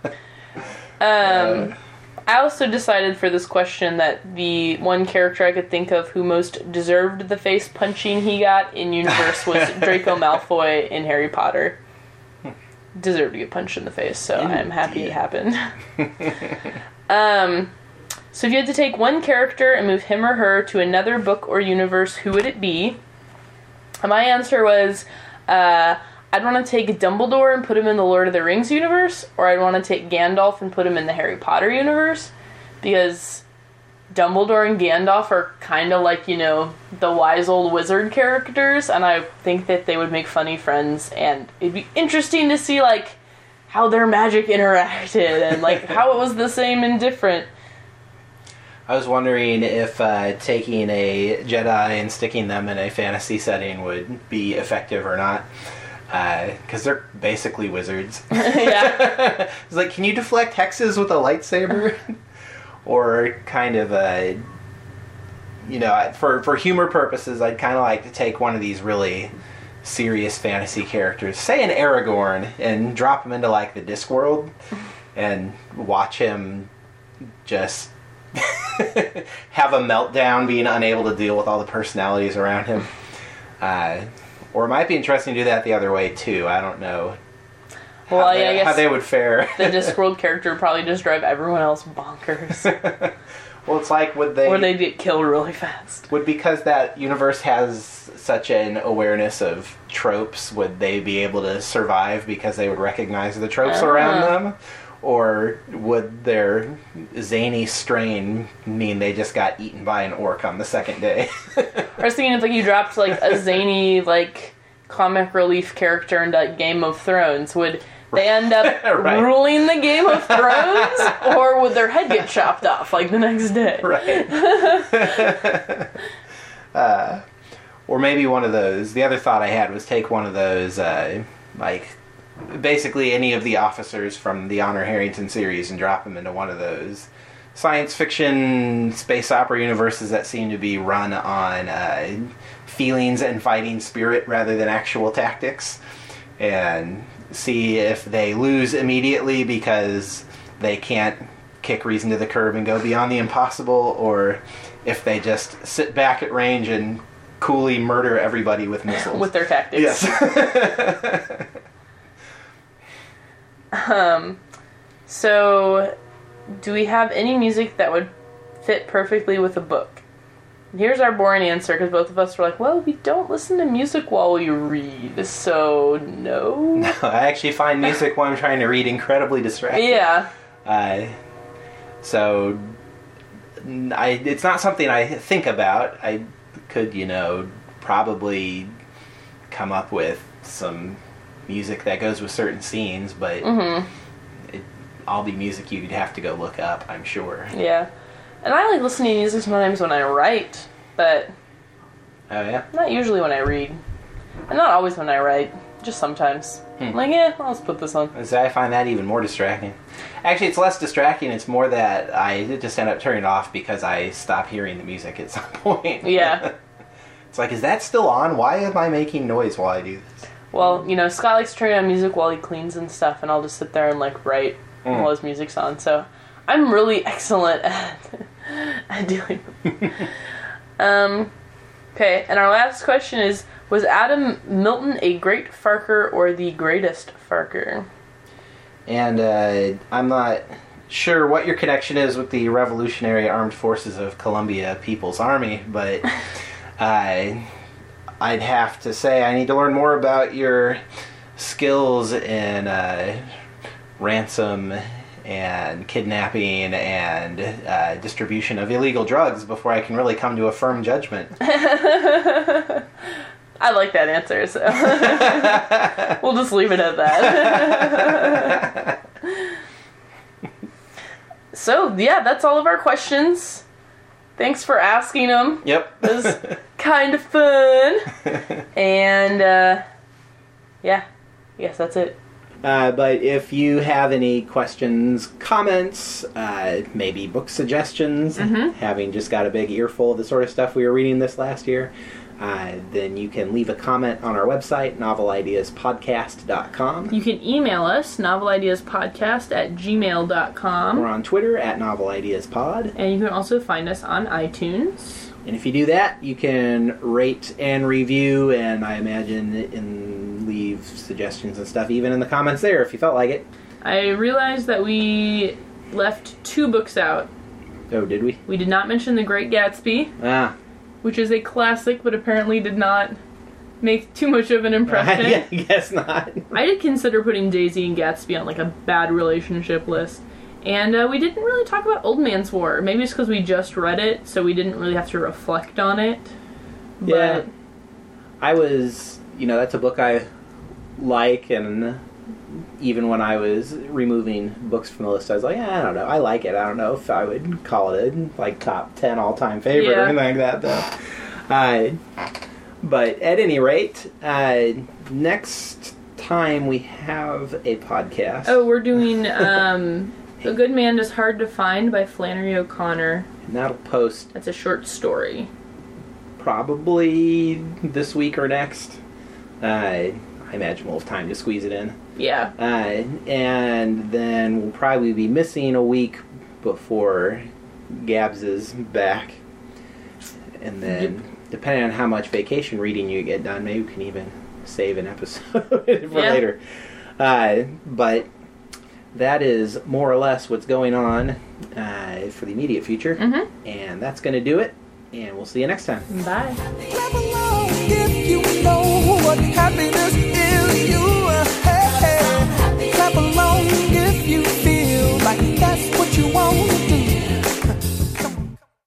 I also decided for this question that the one character I could think of who most deserved the face punching he got in universe was Draco Malfoy in Harry Potter. Deserved to get punched in the face, so I'm happy it happened. So if you had to take one character and move him or her to another book or universe, who would it be? My answer was, I'd want to take Dumbledore and put him in the Lord of the Rings universe, or I'd want to take Gandalf and put him in the Harry Potter universe, because Dumbledore and Gandalf are kind of like, the wise old wizard characters, and I think that they would make funny friends, and it'd be interesting to see, how their magic interacted, and, how it was the same and different. I was wondering if taking a Jedi and sticking them in a fantasy setting would be effective or not. Because they're basically wizards. Yeah. It's like, can you deflect hexes with a lightsaber? Or kind of for humor purposes, I'd kind of like to take one of these really serious fantasy characters, say an Aragorn, and drop him into like the Discworld and watch him just have a meltdown, being unable to deal with all the personalities around him. Or it might be interesting to do that the other way too. I don't know. Well, I guess how they would fare. The Discworld character would probably just drive everyone else bonkers. Well, it's like, would they... Or they'd get killed really fast. Would, because that universe has such an awareness of tropes, would they be able to survive because they would recognize the tropes around them? Or would their zany strain mean they just got eaten by an orc on the second day? I was thinking if like you dropped like a zany like comic relief character into like, Game of Thrones, would they end up right. ruling the Game of Thrones, or would their head get chopped off like the next day? Right. Or maybe one of those. The other thought I had was take one of those, like, basically any of the officers from the Honor Harrington series and drop them into one of those science fiction space opera universes that seem to be run on feelings and fighting spirit rather than actual tactics, and see if they lose immediately because they can't kick reason to the curb and go beyond the impossible, or if they just sit back at range and coolly murder everybody with missiles. With their tactics. Yes. So, do we have any music that would fit perfectly with a book? Here's our boring answer, because both of us were like, well, we don't listen to music while we read, so no. No, I actually find music while I'm trying to read incredibly distracting. Yeah. So, it's not something I think about. I could, probably come up with some music that goes with certain scenes, but it'd all be music you'd have to go look up, I'm sure. Yeah. And I like listening to music sometimes when I write, but Oh, yeah? not usually when I read. And not always when I write, just sometimes. I'm like, I'll just put this on. I find that even more distracting. Actually, it's less distracting. It's more that I just end up turning it off because I stop hearing the music at some point. Yeah. It's like, is that still on? Why am I making noise while I do this? Well, Scott likes to turn on music while he cleans and stuff, and I'll just sit there and, write while his music's on. So, I'm really excellent at doing Okay, and our last question is, was Adam Milton a great farker or the greatest farker? And I'm not sure what your connection is with the Revolutionary Armed Forces of Colombia People's Army, but I'd have to say I need to learn more about your skills in ransom and kidnapping and distribution of illegal drugs before I can really come to a firm judgment. I like that answer, so we'll just leave it at that. So, yeah, that's all of our questions. Thanks for asking them. Yep. It was kind of fun. And, yeah, I guess that's it. But if you have any questions, comments, maybe book suggestions, having just got a big earful of the sort of stuff we were reading this last year, then you can leave a comment on our website, novelideaspodcast.com. You can email us, novelideaspodcast@gmail.com. We're on Twitter @novelideaspod. And you can also find us on iTunes. And if you do that, you can rate and review, and I imagine leave suggestions and stuff, even in the comments there, if you felt like it. I realized that we left 2 books out. Oh, did we? We did not mention The Great Gatsby, which is a classic, but apparently did not make too much of an impression. Yeah, I guess not. I did consider putting Daisy and Gatsby on a bad relationship list. And we didn't really talk about Old Man's War. Maybe it's because we just read it, so we didn't really have to reflect on it. But yeah. I was, that's a book I like, and even when I was removing books from the list, I was like, I don't know. I like it. I don't know if I would call it top 10 all-time favorite or anything like that, though. But at any rate, next time we have a podcast. Oh, we're doing A Good Man is Hard to Find by Flannery O'Connor. And that'll post. That's a short story. Probably this week or next. I imagine we'll have time to squeeze it in. Yeah. And then we'll probably be missing a week before Gabs is back. And then, depending on how much vacation reading you get done, maybe we can even save an episode for later. But that is more or less what's going on for the immediate future. Mm-hmm. And that's going to do it. And we'll see you next time. Bye. Clap along if you know what happiness